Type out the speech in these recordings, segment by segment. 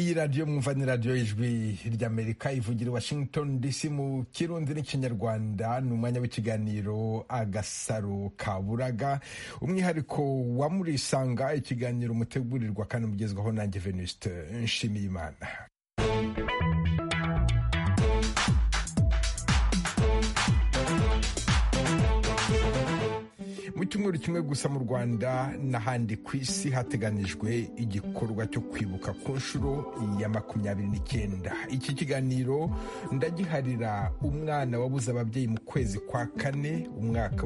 iyi radiyo mwumva ni radiyo ijwi ry'Amerika ivugira i Washington DC mu kirundi n'ikinyarwanda. ni umwanya w'ikiganiro Agasaro Kaburaga, umwihariko wa Murisanga, ikiganiro mutegurirwa kandi mugezwaho nanjye Venuste Nshimiyimana. Mu cyumweru kimwe gusa mu Rwanda n'ahandi ku isi hateganijwe igikorwa cyo kwibuka ku nshuro ya 29. Iki kiganiro ndagiharira umwana wabuze ababyeyi mu kwezi kwa kane umwaka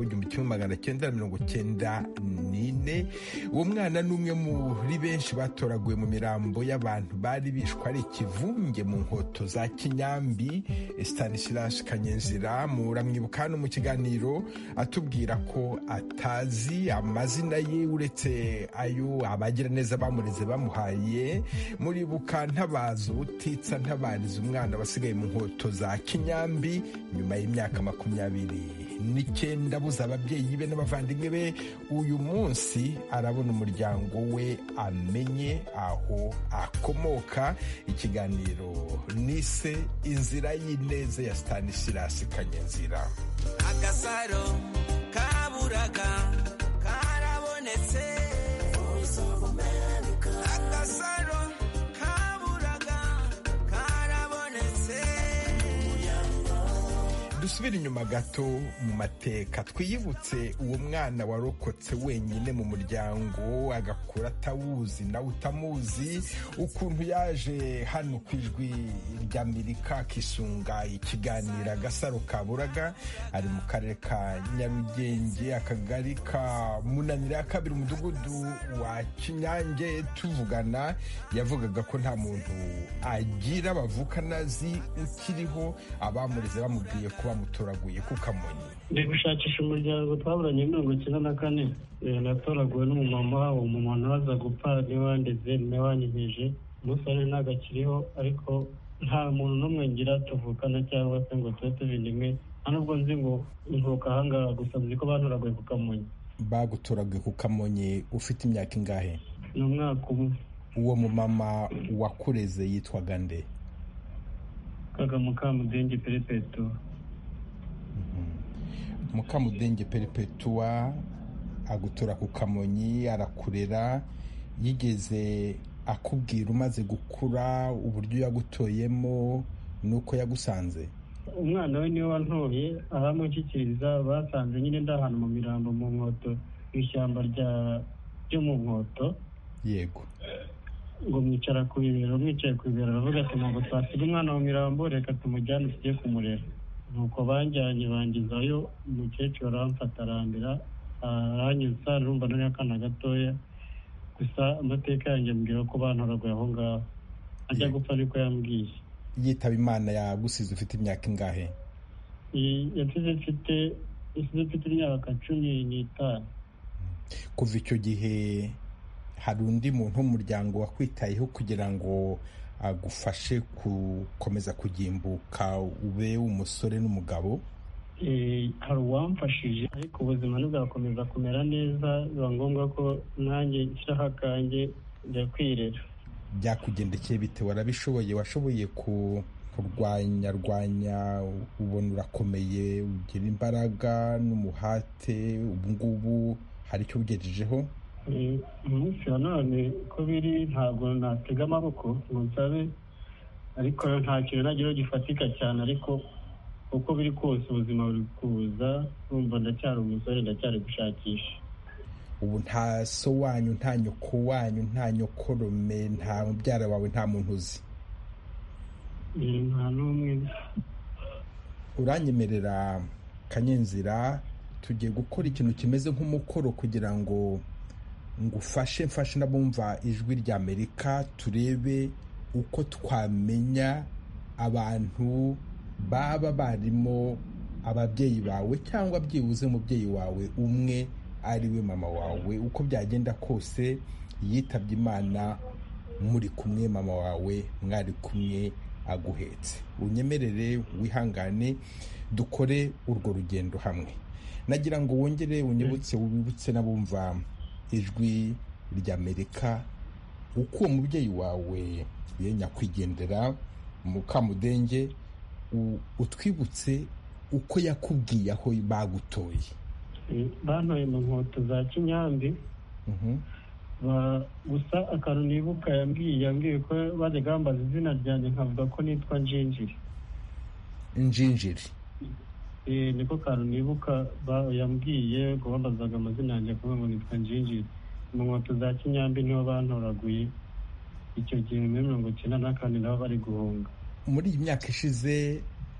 w'1994. uwo mwana ni umwe muri benshi batoraguye mu mirambo y'abantu bari bishwe ari ikivunge mu nkoto za Kinyambi. Stanislas Kanyenzira muramwibuka hano mu kiganiro atubwira ko atazi amazina ye uretse ayo abagira neza bamureze bamuhaye. Muribuka ntabaza ubutitsa ntabariza umwana wasigaye mu nkoto za Kinyambi nyuma y'imyaka 29 abuze ababyeyi be n'abavandimwe be. Uyu munsi arabona umuryango we amenye aho akomoka. Ikiganiro nise Inzira y'Ineza ya Stanislas Kanyenzira. Agasaro Kaburaga karabonetse. Agasaro Kaburaga karabonetse. Dusubira inyuma gato mu mateka, twiyibutse uwo mwana warokotse wenyine mu muryango agakura atawuzi nawe utamuzi, ukuntu yaje hano ku ijwi ry'Amerika akisunga ikiganiro Agasaro Kaburaga. Ari mu karere ka Nyarugenge, akagari ka Munanira ya kabiri, umudugudu wa Kinyange. Tuvugana yavugaga ko nta muntu agira bavukana azi ukiriho, abamureze bamubwiye ko bamutoraguye ku Kamonyi. Ndi gushakisha umuryango twaburanye 1994. Natoraguwe n'umumama, uwo mumama waza gupfa niwe wandeze niwe wanyigije. Umusore ntagakiriho, ariko nta muntu n'umwe ngira tuvukana cyangwa se ngo tube tubindimwe. Nubwo nzi ngo ntuka ahangaha, gusa nzi ko batoraguye ku Kamonyi. Bagutoraguye ku Kamonyi ufite imyaka ingahe? Ni umwaka umwe. Uwo mumama wakureze yitwaga nde? Mukamudenge Perpetua. Mukamudenge Perpetua agutora ku Kamonyi, arakurera. Yigeze akubwira umaze gukura uburyo yagutoyemo nuko yagusanze? Umwana we niwe wantoye, ahamushyikiriza basanze nyine ndahantu mu mirambo mu nkoto, ishyamba ryo mu nkoto. Yego. Ngo mwicara ku bibero, mwicaye ku bibero, aravuga ati ntabwo twasiga umwana mu mirambo, reka tumujyane tujye kumurera. Nuko banjyanye bangizayo, umukecuru aramfata arambira, aranyuza, urumva nari akana gatoya. Gusa amateka yanjye ambwira ko bantoraguye aho ngaho. Ajya gupfa ariko yambwiye. Yitaba Imana yagusize ufite imyaka ingahe? Yasize mfite imyaka 15. Kuva icyo gihe hari undi muntu w'umuryango wakwitayeho kugira ngo agufashe gukomeza kugimbuka ube umusore n'umugabo? Hari uwamfashije, ariko ubuzima ntibwakomeza kumera neza, biba ngombwa ko nanjye nshyiraho akanjye njya kwirera. Byakugendekeye bite? Warabishoboye? washoboye kurwanya ubona urakomeye, ugira imbaraga n'umuhate, ubu ngubu hari icyo ugejejeho? Umunsi wa none ko biri ntabwo natega amaboko ngo nsabe, ariko nta kintu nagira gifatika cyane, ariko uko biri kose ubuzima buri kuza, urumva ndacyari umusore, ndacyari gushakisha. Ubu nta so wanyu, nta nyoko wanyu, nta nyokorome, nta mubyara wawe, nta muntu uzi? Nta n'umwe. Uranyemerera Kanyenzira, tugiye gukora ikintu kimeze nk'umukoro kugira ngo ngufashe mfashe n'abumva ijwi ry'Amerika, turebe uko twamenya abantu baba barimo ababyeyi bawe, cyangwa byibuze umubyeyi wawe umwe ari we mama wawe. Uko byagenda kose yitabye Imana muri kumwe, mama wawe mwari kumwe aguhetse. Unyemerere wihangane dukore urwo rugendo hamwe. Nagira ngo wongere unyibutse, wibutse n'abumva ijwi ry'Amerika uko uwo mubyeyi wawe ye nyakwigendera Mukamudenge utwibutse uko yakubwiye aho bagutoye. Bantoye mu Nkoto za Kinyambi. Gusa akantu nibuka yambwiye ko bajyaga bambaza izina ryanjye nkavuga ko nitwa Njinjiri. Niko kantu nibuka yambwiye ko bambazaga amazina yanjye kuvuga ngo nitwa Njinjiri. Mu Nkoto za Kinyambi niho bantoraguye icyo gihe muri 1994 nabo bari guhunga. Muri iyi myaka ishize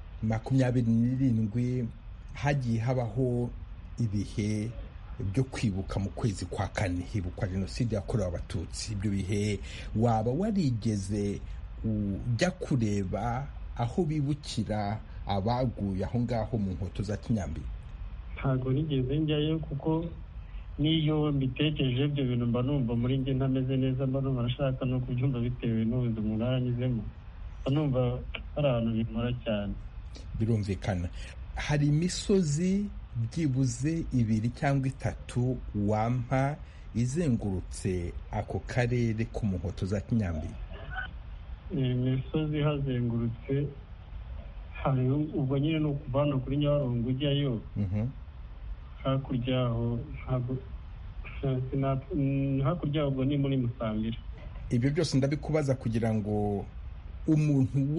27 hagiye habaho ibihe byo kwibuka mu kwezi kwa kane hibukwa jenoside yakorewe abatutsi. Ibyo bihe waba warigeze ujya kureba aho bibukira abaguye aho ngaho mu Nkoto za Kinyambi? Ntabwo nigeze njyayo kuko niyo mbitekereje ibyo bintu mba numva muri njye ntameze neza, mba numva nashaka no kubyumva bitewe n'ubuzima naranyuzemo, mba numva hari ahantu bimora cyane. Birumvikana. Hari imisozi byibuze 2 cyangwa 3 wampa izengurutse ako karere ko mu Nkoto za Kinyambi? Imisozi hazengurutse hari ubwo nyine no kuvana kuri Nyabarongo ujyayo. Hakurya aho hakurya ubwo ni muri Musambira. Ibyo byose ndabikubaza kugira ngo umuntu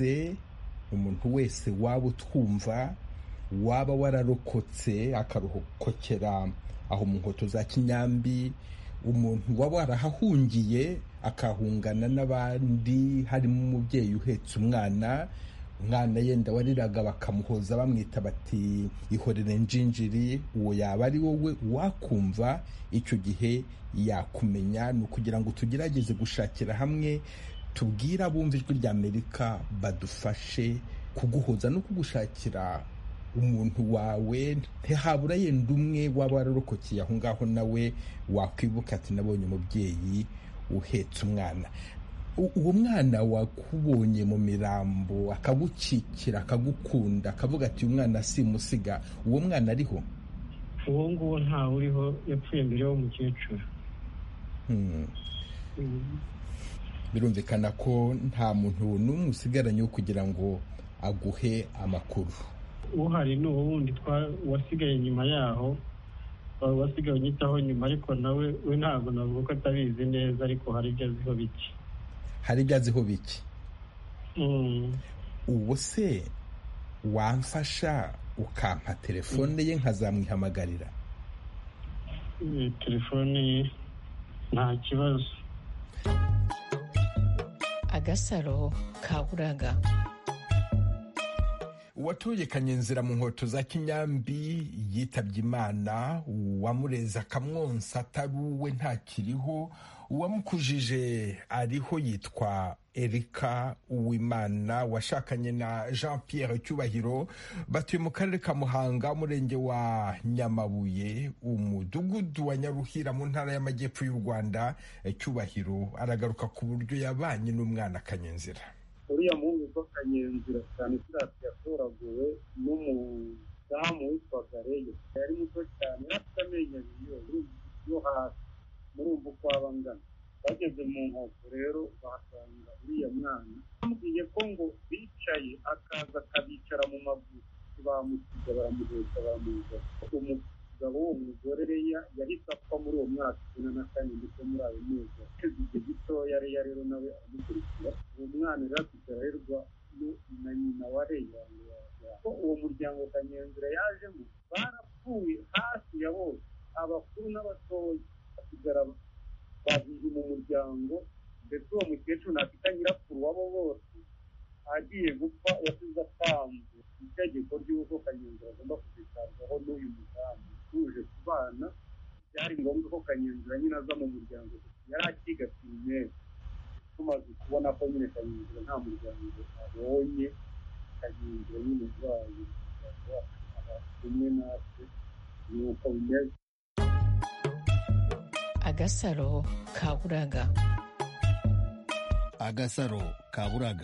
wese waba utwumva waba wararokotse akaruhokokera aho mu Nkoto za Kinyambi, umuntu waba warahahungiye akahungana n'abandi, harimo umubyeyi uhetse umwana yenda wariraga bakamuhoza bamwita bati ihorere Njinjiri, uwo yaba ari wowe wakumva icyo gihe yakumenya. Ni ukugira ngo tugerageze gushakira hamwe, tubwira abumva ijwi rya Amerika badufashe kuguhoza no kugushakira umuntu wawe. Ntihabura yenda umwe waba wararokokeye aho ngaho nawe wakwibuka ati nabonye umubyeyi uhetse umwana. Uwo mwana wakubonye mu mirambo akagukikira akagukunda akavuga ati uyu mwana simusiga, uwo mwana ariho? Uwo nguwo ntawe uriho, yapfuye mbere y'umukecuru. Birumvikana ko nta muntu n'umwe usigaranye kugira ngo aguhe amakuru. Uhari ni uwo wundi wasigaye nyuma yaho, wasigaye unyitaho nyuma, ariko nawe we ntabwo navuga ko atabizi neza, ariko hari ibyo aziho bike. Hari ibyo aziho bike? Ubu se wamfasha ukampa telefone ye nkazamwihamagarira? Telefone ye nta kibazo. Agasaro kaburaga. Uwatuye Kanyenzira mu Nkoto za Kinyambi yitabye Imana. Uwamureza akamwonsa atari uwe ntakiriho. Uwamukujije ariho yitwa Erika Uwimana, washakanye na Jean Pierre Cyubahiro. Batuye mu karere ka Muhanga, umurenge wa Nyamabuye, umudugudu wa Nyaruhira mu ntara y'Amajyepfo y'u Rwanda. Cyubahiro aragaruka ku buryo yabanye n'umwana Kanyenzira. Uriya muhungu witwa Kanyenzira cyane yatoraguwe n'umudamu witwaga Reyo. Yari muto cyane, afite amenyo abiri yo hasi, murumva uko aba angana. Bageze mu Nkoko rero bahasanga uriya mwana, bamubwiye ko ngo bicaye akaza akabicara mu maguru, bamusiga baramuheka baramuzana. Umugabo w'uwo mugore Reya yahise apfa muri uwo mwaka 2004 ndetse muri ayo mezi igihe gitoya. Reya rero nawe aramukurikira. Uwo mwana rero akigarerwa na nyina wa Reya. Ko uwo muryango Kanyenzira yajemo barapfuye hafi ya bose, abakuru n'abatoya, basigara babiri mu muryango. Ndetse uwo mukecuru ntafite nyirakuru wabo bose, agiye gupfa yasize atanze itegeko ry'uko Kanyenzira agomba kuzitabwaho n'uyu mudamu uje kubana. Byari ngombwa ko Kanyenzira nyine aza mu muryango, yari akiga primaire. Tumaze kubona ko nyine Kanyenzira nta muryango abonye, Kanyenzira nyine urwaye kumwe natwe, ni uko bimeze. Agasaro kaburaga. Agasaro kaburaga.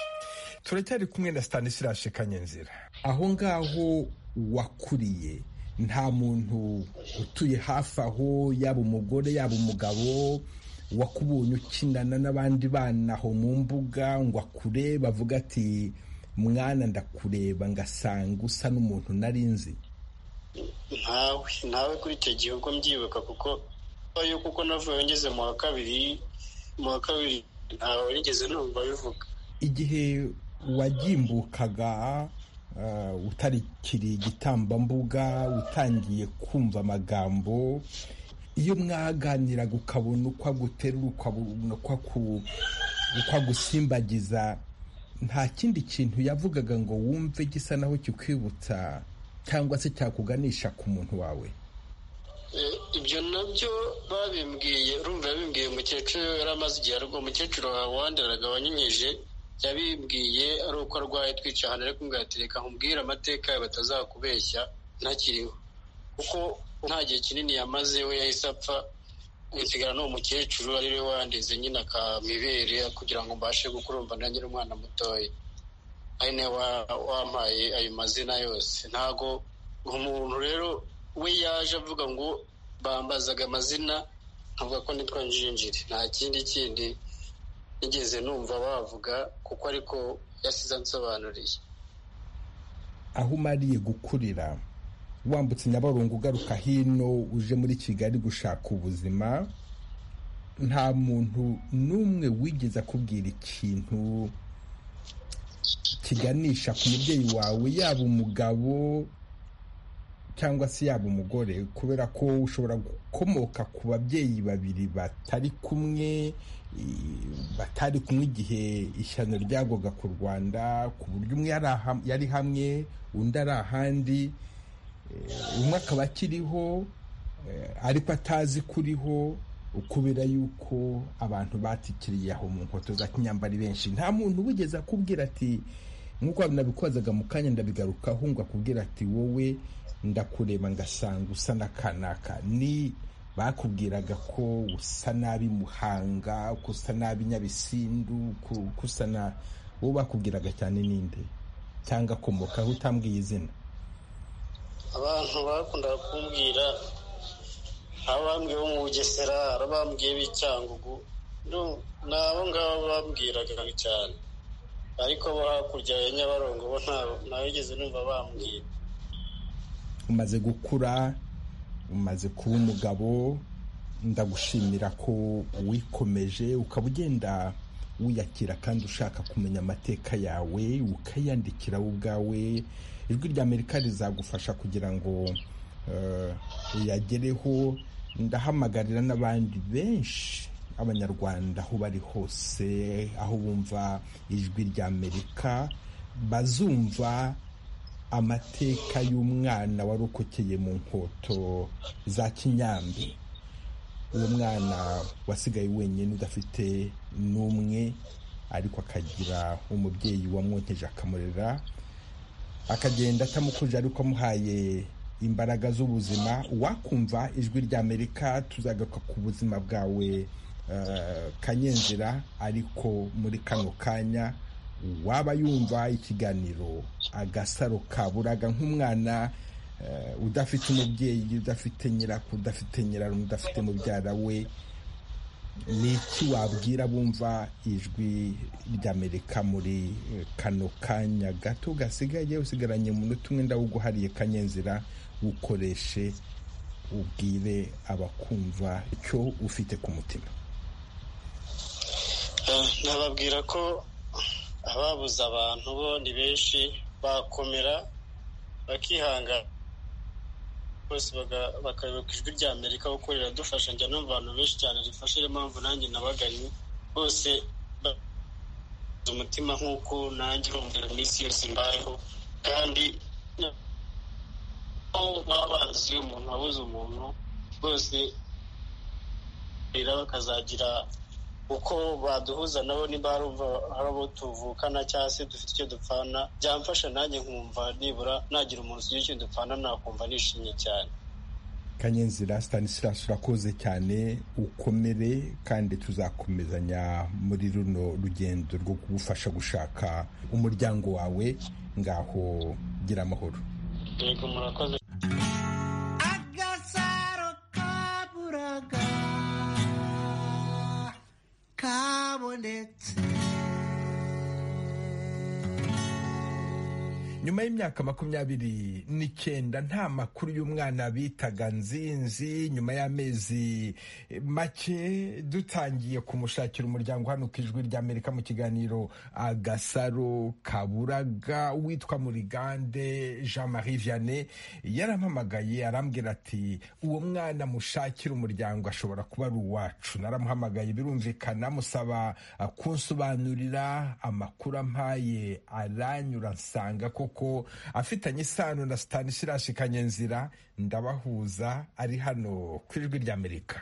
Turacyari kumwe na Stanislas Kanyenzira. Aho ngaho wakuriye nta muntu utuye hafi aho, yaba umugore yaba umugabo, wakubonye ukinana n'abandi bana aho mu mbuga ngo akurebe avuga ati mwana ndakureba ngasanga usa n'umuntu nari nzi? ntawe kuri icyo gihe ubwo mbyibuka, kuko navuye ngeze mu wa kabiri ntawe nigeze numva bivuga. Igihe wagimbukaga utarikiri igitambambuga, utangiye kumva amagambo, iyo mwaganiraga ukabona uko aguterura, ukabona uko agusimbagiza, nta kindi kintu yavugaga ngo wumve gisa naho kikwibutsa cyangwa se cyakuganisha ku muntu wawe? Ibyo nabyo babimbwiye, urumva yabimbwiye umukecuru yari amaze igihe arwaye, umukecuru wanderaga wanyinyeje yabimbwiye ari uko arwaye twica ahantu, ariko mbwira ati reka nkubwire amateka yawe batazakubeshya ntakiriho, kuko nta gihe kinini yamaze we yahise apfa, nsigara n'uwo mukecuru ari we wandeze nyine akamibere kugira ngo mbashe gukurumva nanjye umwana mutoya, ari nawe wampaye ayo mazina yose. Ntago umuntu rero we yaje avuga ngo bambazaga amazina nkavuga ko nitwa Njinjiri, nta kindi nigeze numva bavuga, kuko ariko yasize ansobanuriye. Aho umariye gukurira, wambutse Nyabarongo ugaruka hino uje muri Kigali gushaka ubuzima, nta muntu n'umwe wigeze akubwira ikintu kiganisha ku mubyeyi wawe, yaba umugabo cyangwa se yaba umugore, kubera ko ushobora gukomoka ku babyeyi babiri batari kumwe igihe ishyano ryagwaga ku Rwanda, ku buryo umwe yari hamwe undi ari ahandi, umwe akaba akiriho ariko atazi kuriho, kubera yuko abantu batikiriye aho mu nkoto za Kinyambari benshi. Nta muntu wigeze akubwira ati, nk'uko nabikozaga mu kanya ndabigarukaho, ngo akubwira ati wowe ndakureba ngasanga usa n'akanaka? Ni bakubwiraga ko usa nabi Muhanga, ko usa nabi Nyabisindu, ko usa na wowe bakubwiraga cyane ninde, cyangwa akomokaho utambwiye izina? Abantu bakundaga kumbwira, abambwiye bo mu Bugesera, abambwiye b'Icyangugu, nabo ngabo bambwiraga cyane, ariko bo hakurya ya Nyabarongo bo ntawigeze numva bambwira. Umaze gukura, umaze kuba umugabo, ndagushimira ko wikomeje ukaba ugenda wiyakira kandi ushaka kumenya amateka yawe ukayandikira wowe ubwawe. Ijwi ry'Amerika rizagufasha kugira ngo uyagereho. Ndahamagarira n'abandi benshi, abanyarwanda aho bari hose, aho bumva ijwi ry'Amerika, bazumva amateka y'umwana warokokeye mu nkoto za Kinyambi, uwo mwana wasigaye wenyine udafite n'umwe, ariko akagira umubyeyi wamwonkeje akamurera, akagenda atamukuje ariko amuhaye imbaraga z'ubuzima. Wakumva ijwi ry'Amerika, tuzagaruka ku buzima bwawe Kanyenzira, ariko muri kano kanya waba yumva ikiganiro Agasaro Kaburaga nk'umwana udafite umubyeyi, udafite nyirakuru, udafite nyirarume, udafite mubyara we, ni iki wabwira bumva ijwi ry'Amerika muri kano kanya gato gasigaye? Usigaranye umunota umwe, ndawuguhariye Kanyenzira, ukoreshe ubwire abakumva icyo ufite ku mutima. Nababwira ko ababuze abantu bo ni benshi, bakomera bakihangana bose, bakayoboka ijwi ry'Amerika kuko riradufasha. Njya numva abantu benshi cyane rifashe, niyo mpamvu nanjye nabaganye bose umutima nk'uko nanjye urumvira iminsi yose mbayeho, kandi baba bazi umuntu wabuze umuntu bose bakazagira uko baduhuza nabo, niba hari abo tuvukana cyangwa se dufite icyo dupfana, byamfasha nanjye nkumva nibura nagira umuntu ugira icyo dupfana, nakumva nishimye cyane. Kanyenzira Stanislas, urakoze cyane, ukomere, kandi tuzakomezanya muri runo rugendo rwo kugufasha gushaka umuryango wawe. Ngaho gira amahoro. Yego, murakoze. karabonetse. nyuma y'imyaka 29 nta makuru y'umwana bitaga Nzinzi. Nyuma y'amezi make dutangiye kumushakira umuryango hano ku Ijwi ry'Amerika mu kiganiro Agasaro Kaburaga, witwa Murigande Jean-Marie Vianney yarampamagaye arambwira ati uwo mwana mushakira umuryango ashobora kuba ari uwacu. Naramuhamagaye birumvikana musaba kunsobanurira amakuru ampaye aranyura nsanga koko afitanye isano na Stanislas Kanyenzira. Ndabahuza ari hano ku Ijwi ry'Amerika.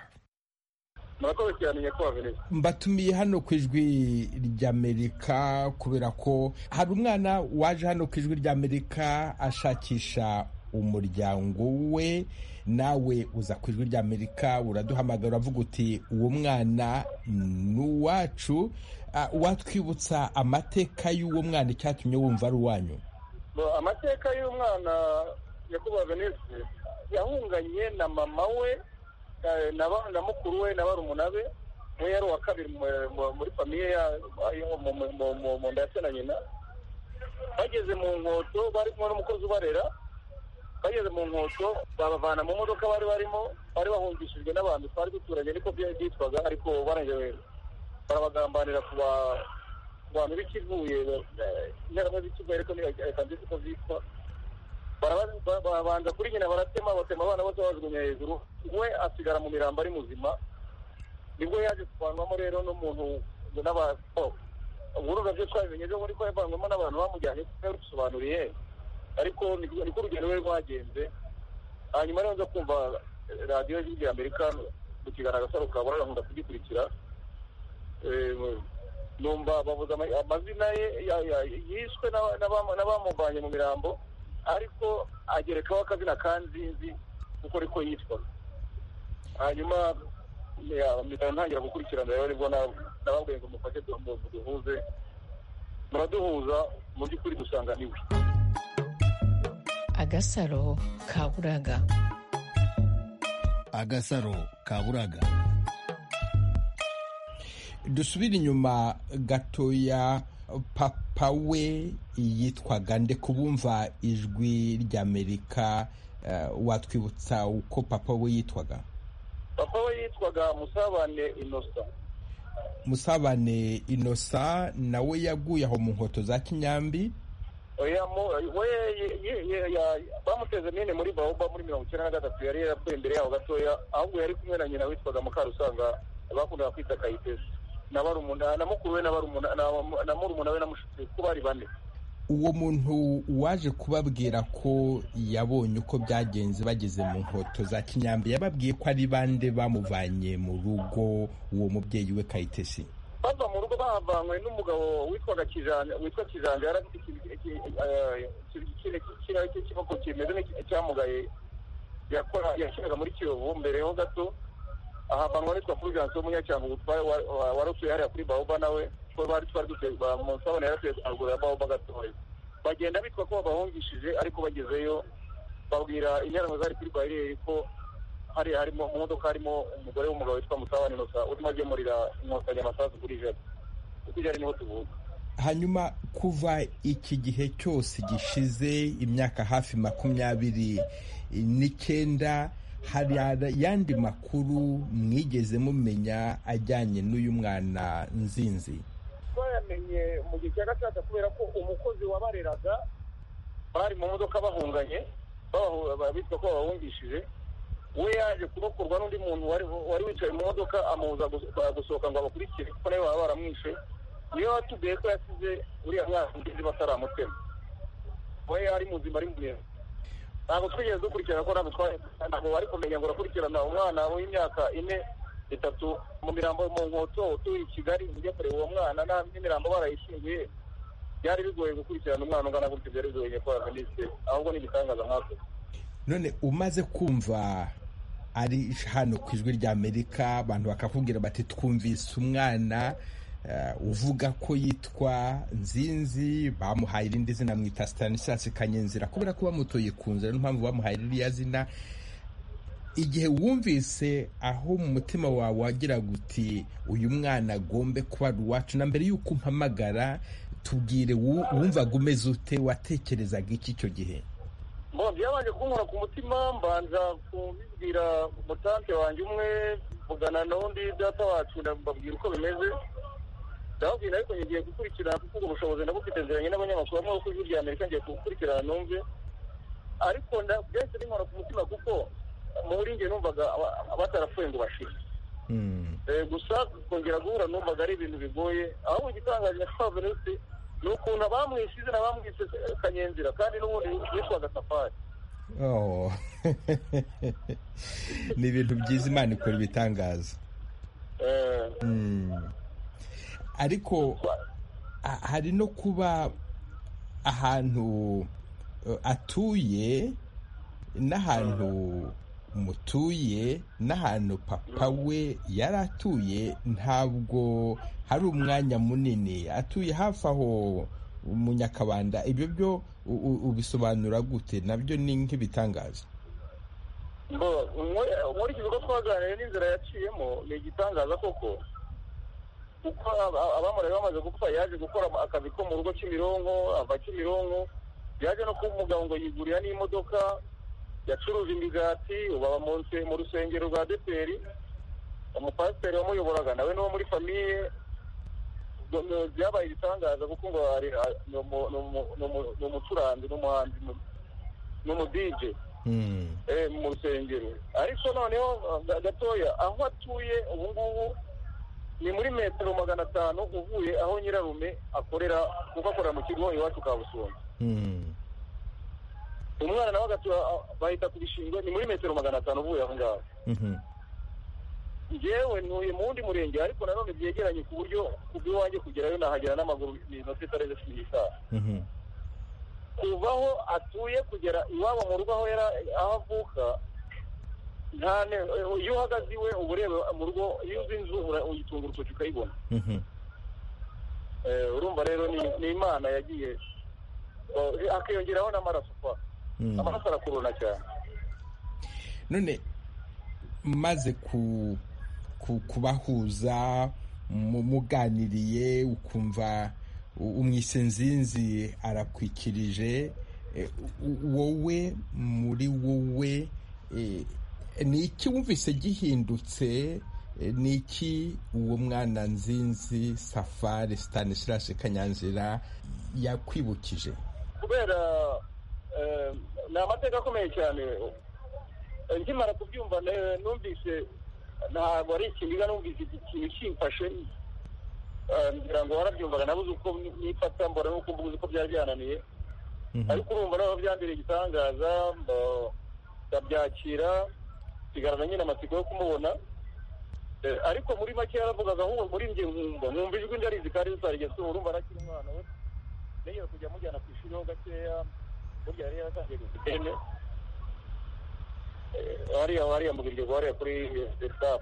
Mbatumiye hano ku Ijwi ry'Amerika kubera ko hari umwana waje hano ku Ijwi ry'Amerika ashakisha umuryango we. Nawe uza ku Ijwi ry'Amerika uraduhamagara uravuga uti uwo mwana ni uwacu. Watwibutsa amateka y'uwo mwana icyatumye wumva ari uwanyu? Amateka y'umwana Yakuba Venise yahunganye na mama we na mukuru we na barumuna be. We yari uwa kabiri muri famiye mu nda ya se na nyina. Bageze mu Nkoto bari kumwe n'umukozi ubarera. Bageze mu Nkoto babavana mu modoka bari bahungishijwe n'abantu twari duturanye niko byitwaga, ariko barangije barabagambanira ku bantu b'ikivuye interahamwe z'ikivuye, ariko ntikanzi ko zitwa. Barabanza kuri nyina batema abana bose bajugunya hejuru. We asigara mu mirambo ari muzima. Nibwo yaje kuvanwamo rero n'umuntu uburuga byo twabimenye ejo muri ko yavanwamo n'abantu bamujyanye kubisobanuriye, ariko niko urugendo rwe rwagenze. Hanyuma rero nza kumva radiyo y'Ijwi ry'Amerika mu kiganiro Agasaro Kaburaga, nkunda kugikurikira. Numva bavuze amazina ye yishwe n'abamuvanye mu mirambo, ariko agerekaho akazina ka Nzinzi kuko ariko yitwa. Hanyuma ntangira gukurikirana rero nibwo nababwiye ngo mufate duhuze. Muraduhuza mu by'ukuri dusanga niwe. Agasaro Kaburaga. Agasaro Kaburaga. Dusubira inyuma gatoya. Papa we yitwaga nde? Kubumva Ijwi ry'Amerika watwibutsa uko papa we yitwaga? Papa we yitwaga Musabane Innocent. Musabane Innocent nawe yaguye aho mu Nkoto za Kinyambi. Bamuteze mine muri Baoba muri 1993. Yari yapfuye imbere yaho gatoya, ahubwo yari kumwe na nyina witwaga Mukarusanga bakundaga kwita Kayitesi, na barumuna na mukuru we na murumuna we na mushiki ko bari bane. Uwo muntu waje kubabwira ko yabonye uko byagenze bageze mu Nkoto za Kinyambi yababwiye ko ari bande bamuvanye mu rugo uwo mubyeyi we Kayitesi? Bava mu rugo bahavanywe n'umugabo witwa Kijanja. Yari afite ikiboko kimeze nk'icyamugaye yashyiraga muri Kiyovu mbere ho gato. Ahavanwa witwa Fulgence w'umunyacyangugu utwaye wari utuye hariya kuri Baoba, nawe ko bari twari duteye Musabane yaratuye haruguru ya Baoba gatoya. Bagenda bitwa ko babahungishije, ariko bagezeyo babwira interahamwe zari kuri bariyeri ko harimo mu modoka harimo umugore w'umugabo witwa Musabane Innocent urimo agemurira inkotanyi amasasu kuri Jari. Kuko Jari niho tuvuga. Hanyuma kuva iki gihe cyose gishize imyaka hafi 29, hari yandi makuru mwigeze mumenya ajyanye n'uyu mwana Nzinzi? Twayamenye mu gihe cya gatatu kubera ko umukozi wabareraga bari mu modoka bahunganye, bitwa ko bahungishije. We yaje kurokorwa n'undi muntu wari wicaye mu modoka amubuza gusohoka ngo abakurikire kuko nawe baba baramwishe. Niyo watubwiye ko yasize uriya mwana Nzinzi bataramutema. We yari muzima ari mwiza. Ntabwo twigeze dukurikirana ko ntabwo bari kumenya ngo urakurikirana umwana w'imyaka 4-3 mu mirambo mu Nkoto utuye i Kigali ujya kureba uwo mwana n'imirambo barayishingiye. Byari bigoye gukurikirana umwana ungana gutyo, byari bigoye ko Venise, ahubwo ni igitangaza nkako. None umaze kumva ari hano ku Ijwi ry'Amerika abantu bakakubwira bati twumvise umwana uvuga ko yitwa Nzinzi, bamuhaye irindi zina mwita Stanislas Kanyenzira kubera ko bamutoye ku nzira, niyo mpamvu bamuhaye iriya zina. igihe wumvise aho mu mutima wawe wagira guti uyu mwana agombe kuba ari uwacu, na mbere y'uko umpamagara tubwire wumvaga umeze ute, watekerezaga iki icyo gihe? byabanje kunkora ku mutima, mbanza kubibwira umutante wanjye umwe, mvugana n'undi data wacu ndababwira uko bimeze, ndababwira ariko ngiye gukurikirana kuko ubwo bushobozi ndabufite nziranye n'abanyamakuru bamwe bo ku ijwi rya Amerika, ngiye gukurikirana numve, ariko byahise binkora ku mutima kuko muri njye numvaga batarapfuye ngo bashire. Gusa kongera guhura numvaga ari ibintu bigoye, aho igitangaje Venuste ni ukuntu abamwishize n'abamwise Kanyenzira kandi n'ubundi yitwaga Safari. Ni ibintu byiza, Imana ikora ibitangaza. Ariko hari no kuba ahantu atuye n'ahantu mutuye n'ahantu papa we yari atuye, ntabwo hari umwanya munini, atuye hafi aho mu Nyakabanda. Ibyo byo ubisobanura gute? Nabyo ni nk'ibitangaza. Muri iki kigo twaganiriye n'inzira yaciyemo ni igitangaza koko, kuko abamurari bamaze gupfa yaje gukora akazi ko mu rugo Kimironko, ava Kimironko yaje no kuba umugabo ngo yigurira n'imodoka, yacuruje imigati, uba mu rusengero rwa Deperi, umupasiteri wamuyoboraga nawe n'uwo muri famiye. Byabaye ibitangaza kuko ngo ni umucuranzi n'umuhanzi n'umudije mu rusengero. Ariko noneho gatoya aho atuye ubu ngubu ni muri metero 500 uvuye aho nyirarume akorera, kuko akorera mu kigo iwacu ka Busumba. Umwana nawe agatura bahita ku bishingwe, ni muri metero 500 uvuye aho ngaho. Njyewe ntuye mu wundi murenge, ariko nanone byegeranye ku buryo kubw'iwanjye kugerayo nahagera n'amaguru iminota itarenze 10. Kuva aho atuye kugera iwabo mu rugo aho avuka, iyo uhagaze iwe uba ureba mu rugo, iyo uzi inzu uyitunga urutoki ukayibona. Urumva rero ni Imana yagiye, akiyongeraho n'amaraso kwa amaraso arakuruna cyane. None maze kubahuza muganiriye, ukumva umwise Nzinzi arakwikirije, wowe muri wowe ni iki wumvise gihindutse? Ni iki uwo mwana Nzinzi Safari Stanislas Kanyanzira yakwibukije? Kubera ni amateka akomeye cyane. Nkimara kubyumva numvise ntabwo ari ikintu, numvise ikintu kimfashe, ngira ngo warabyumvaga, nabuze uko nifata, mbona nuko mbuze uko byari byananiye. Ariko urumva naho byambere igitangaza, ndabyakira, sigarana nyine amatsiko yo kumubona. Ariko muri make yaravugaga ahubwo muri njye nkumva ijwi ndarizi kandi ritarigeze, urumva arakiri umwana we, ngiye kujya mujyana ku ishuri ho gakeya, burya yari yaratangiye gutene hariya mu biryo hariya kuri Stop.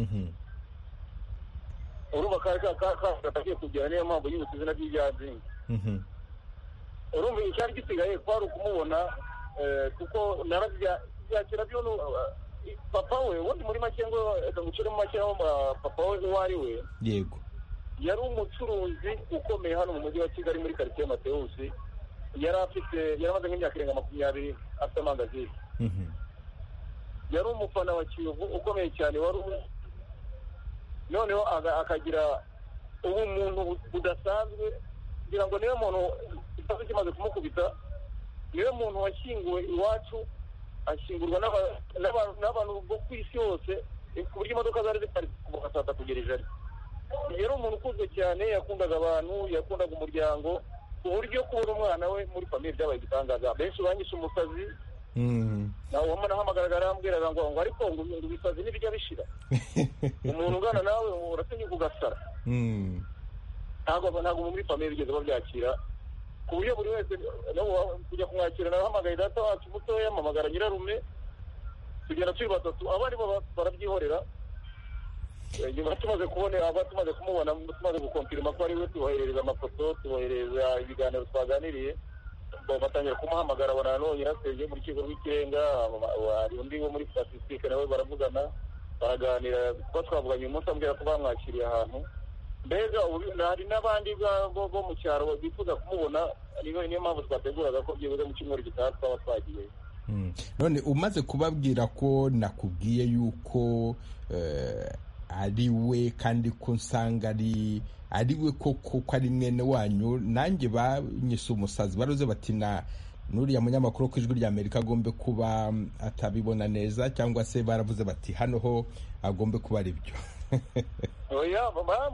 Urumva katagiye kugera, niyo mpamvu yibutse izina ry'Inzinzi. Urumva icyari gisigaye kwari ukumubona, kuko narabyakira byo papa we, ubundi muri make ngo gucira mu make papa we uwo ari we. Yego, yari umucuruzi ukomeye hano mu mujyi wa Kigali muri quartier Mateus. Yaramaze nk'imyaka irenga 20 afite amangazini. Yari umufana wa Kiyovu ukomeye cyane, wari noneho akagira ubumuntu budasanzwe, kugira ngo niwe muntu ikibazo kimaze kumukubita, niwe muntu washyinguwe iwacu, ashyingurwa n'abantu bo ku isi hose, ku buryo imodoka zari ziparitse kuva saa 3 kugera ijoro. Yari umuntu ukunzwe cyane, yakundaga abantu, yakundaga umuryango, ku buryo kubona umwana we muri famiye byabaye igitangaza. Benshi banyishe umusazi, nawe nahamagaraga arambwiraga ngo ariko ngo ibisazi n'ibijya bishira, umuntu ungana nawe uratinyuka ugasara. Ntabwo muri famiye bigeze babyakira, ku buryo buri wese kujya kumwakira nahamagaye data wacu mutoya, mpamagara nyirarume, tugera turi 3, abandi barabyihorera. Nyuma tumaze kumubona, tumaze gukonfirima ko ari we, tuboherereza amafoto, tubohereza ibiganiro twaganiriye. batangira kumuhamagara abona none nyirasenge mu rukiko rw'ikirenga, hari undi wo muri statistique nawe baravugana baraganira, kuko twavuganye umunsi ambwira ko bamwakiriye ahantu. Mbega hari n'abandi bo mu cyaro bifuza kumubona, niyo mpamvu twateguraga ko byibuze mu cyumweru gitaha twaba twagiye. None umaze kubabwira ko nakubwiye yuko ari we kandi ko nsanga ari we koko ko ari mwene wanyu, nanjye banyise umusazi, baruze bati n'uriya munyamakuru ku ijwi ry'Amerika agombe kuba atabibona neza, cyangwa se baravuze bati hano ho agombe kuba ari byo. Oya,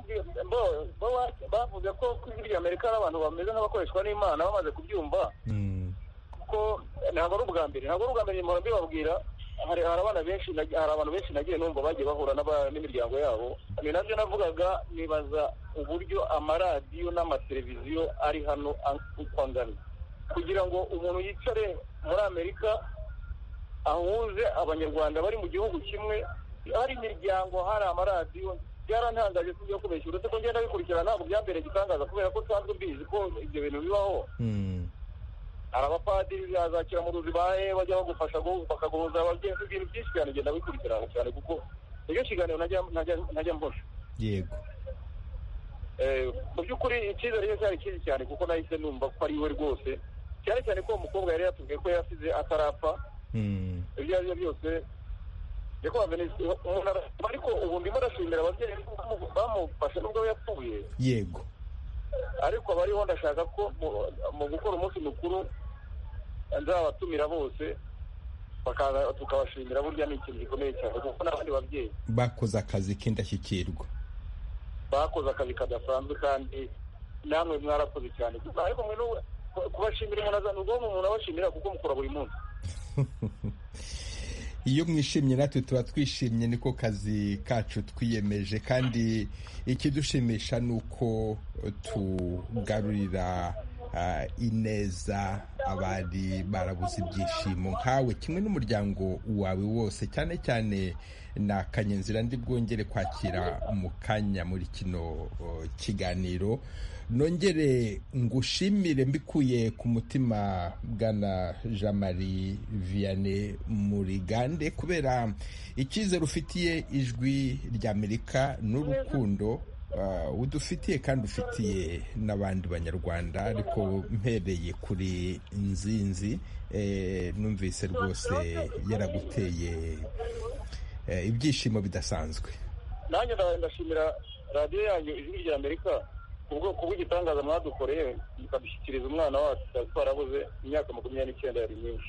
bavuze ko ku ijwi ry'Amerika ari abantu bameze nk'abakoreshwa n'Imana bamaze kubyumva, kuko ntabwo ari ubwa mbere mpora mbibabwira. Hari abantu benshi nagiye numva bagiye bahura n'imiryango yabo. Ni nabyo navugaga, nibaza uburyo amaradiyo n'amateleviziyo ari hano uko angana, kugira ngo umuntu yicare muri Amerika ahuze abanyarwanda bari mu gihugu kimwe, hari imiryango, hari amaradiyo. Byarantangaje tujya kubeshya, uretse ko ngenda bikurikirana ntabwo byambereye igitangaza, kubera ko nsanzwe mbizi ko ibyo bintu bibaho. hari abapadiri bazakira mu ruzi bahe bajya bagufasha bakaguhuza ababyeyi, ibintu byinshi cyane ngenda bikurikirana cyane, kuko nicyo kiganiro najya mbona. Yego. Mu by'ukuri icyizere cye cyari kizi cyane, kuko nahise numva ko ari we rwose, cyane cyane ko umukobwa yari yatubwiye ko yasize atarapfa. Ibyo ari byo byose ariko ubu ndimo ndashimira ababyeyi bamufashe nubwo yapfuye. Yego. Ariko abariho ndashaka ko mu gukora umunsi mukuru nzabatumira bose bakaza tukabashimira. Burya ni ikintu gikomeye cyane, kuko n'abandi babyeyi bakoze akazi k'indashyikirwa, bakoze akazi kadasanzwe, kandi namwe mwarakoze cyane. Ariko mwe kubashimira umuntu abashimira kuko mukora buri munsi. Iyo mwishimye natwe tuba twishimye, niko kazi kacu twiyemeje, kandi ikidushimisha ni uko tugarurira ineza abari barabuze ibyishimo nkawe, kimwe n'umuryango wawe wose, cyane cyane na Kanyenzira ndi bwongere kwakira mu kanya muri kino kiganiro. Nongere ngushimire mbikuye ku mutima Bwana Jean Marie Vianney Murigande, kubera icyizere ufitiye ijwi ry'Amerika n'urukundo udufitiye kandi ufitiye n'abandi banyarwanda. Ariko mpereye kuri Nzinzi, numvise rwose yaraguteye ibyishimo bidasanzwe. Nanjye ndashimira radiyo yanyu ijwi ry'Amerika ubwoko bw'igitangaza mwadukoreye, mukadushyikiriza umwana wacu twarabuze imyaka 29 yari myinshi.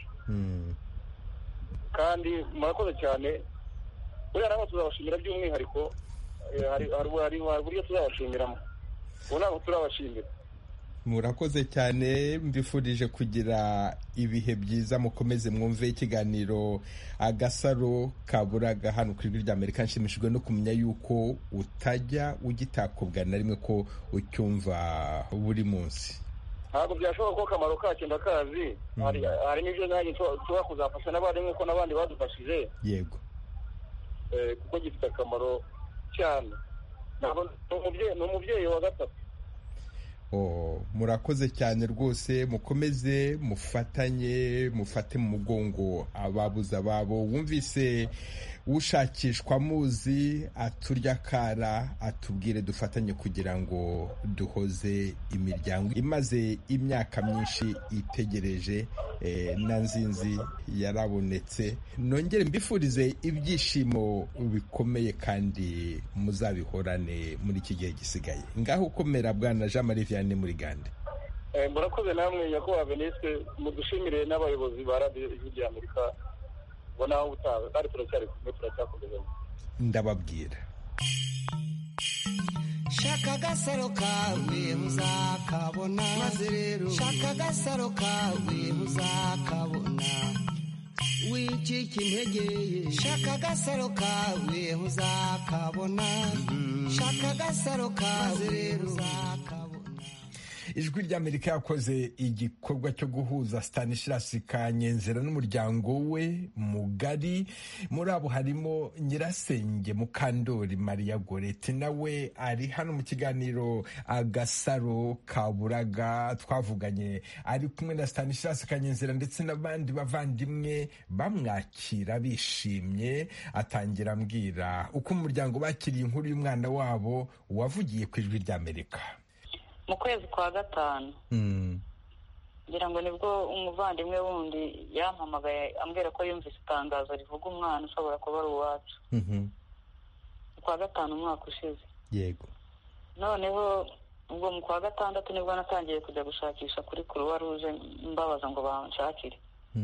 Kandi murakoze cyane. Buriya namwe tuzabashimira by'umwihariko, hari uburyo tuzabashimiramo, ubu ntabwo turabashimira. Murakoze cyane, mbifurije kugira ibihe byiza, mukomeze mwumve ikiganiro Agasaro Kaburaga hano ku ijwi ry'Amerika. Nshimishijwe no kumenya yuko utajya ugitakobwa na rimwe, ko ucyumva buri munsi. Ntabwo byashoboka ko akamaro kacyo ndakazi. Hari n'ibyo nanjye tuba kuzafasha n'abandi nk'uko n'abandi badufashije. Yego. Kuko gifite akamaro cyane. Ni umubyeyi wa gatatu. Murakoze cyane rwose, mukomeze mufate mu mugongo ababuze ababo. Wumvise ushakishwa muzi aturya kara, atubwire dufatanye kugira ngo duhoze imiryango imaze imyaka myinshi itegereje. Na Nzinzi yarabonetse. Nongere mbifurize ibyishimo bikomeye, kandi muzabihorane muri iki gihe gisigaye. Ngaho ukomera Bwana Jean Marie Vianney Murigande. Murakoze namwe nyakubahwa Venuste, mudushimire n'abayobozi ba radiyo ijwi ry'Amerika. Bona aho utaha kandi turacyari kumwe, turacyakomeza. Ndababwira, shaka agasaro kawe uzakabona, maze rero shaka agasaro kawe uzakabona, wicika intege, shaka agasaro kawe uzakabona, shaka agasaro kawe uzakabona. ijwi ry'Amerika yakoze igikorwa cyo guhuza Stanislas Kanyenzira n'umuryango we mugari. Muri abo harimo Nyirasenge Mukandori Maria Goreti, nawe ari hano mu kiganiro Agasaro Kaburaga. Twavuganye ari kumwe na Stanislas Kanyenzira ndetse n'abandi bavandimwe bamwakira bishimye. Atangira ambwira uko umuryango bakiriye inkuru y'umwana wabo wavugiye ku ijwi ry'Amerika. Mu kwezi kwa gatanu ngira ngo nibwo umuvandimwe wundi yampamagaye ambwira ko yumvise itangazo rivuga umwana ushobora kuba ari uwacu. Kwa gatanu umwaka ushize. Yego. Noneho ubwo mu kwa gatandatu nibwo natangiye kujya gushakisha kuri Croix Rouge mbabaza ngo banshakire.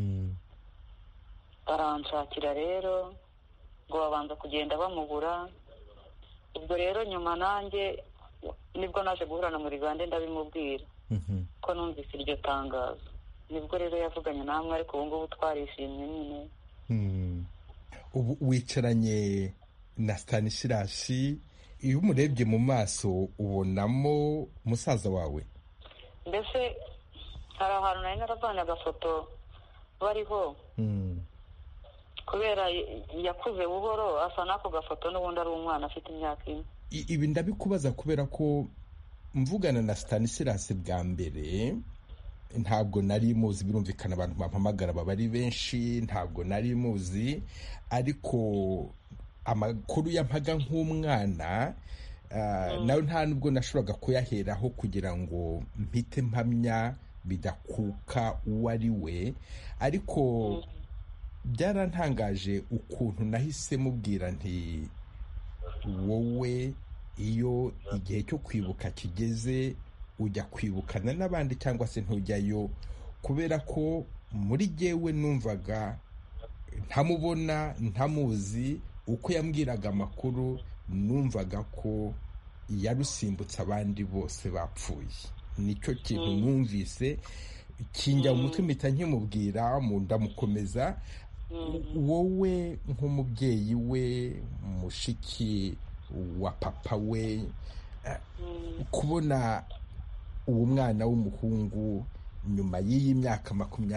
Baranshakira rero ngo babanza kugenda bamubura. Ubwo rero nyuma nanjye nibwo naje guhura na Murigande ndabimubwira ko numvise iryo tangazo. Nibwo rero yavuganye namwe, ariko ubu ngubu twarishimye nyine. Ubu wicaranye na Stanislas, iyo umurebye mu maso ubonamo musaza wawe? Mbese hari ahantu nari naravanye agafoto bariho, kubera yakuze buhoro asa n'ako gafoto n'ubundi ari umwana afite imyaka ine. Ibi ndabikubaza kubera ko mvugana na Stanislas bwa mbere ntabwo nari muzi, birumvikana abantu bampamagara baba ari benshi, ntabwo nari muzi, ariko amakuru yampaga nk'umwana nawe nta nubwo nashoboraga kuyaheraho kugira ngo mpite mpamya bidakuka uwo ari we, ariko byarantangaje ukuntu nahise mubwira nti wowe iyo igihe cyo kwibuka kigeze ujya kwibukana n'abandi cyangwa se ntujyayo, kubera ko muri jyewe numvaga ntamubona ntamuzi, uko yambwiraga amakuru numvaga ko yarusimbutse abandi bose bapfuye. Nicyo kintu numvise kinjya mu mutwe mpita nkimubwira ndamukomeza. Wowe nk'umubyeyi we, mushiki wa papa we, kubona uwo mwana w'umuhungu nyuma y'iyi myaka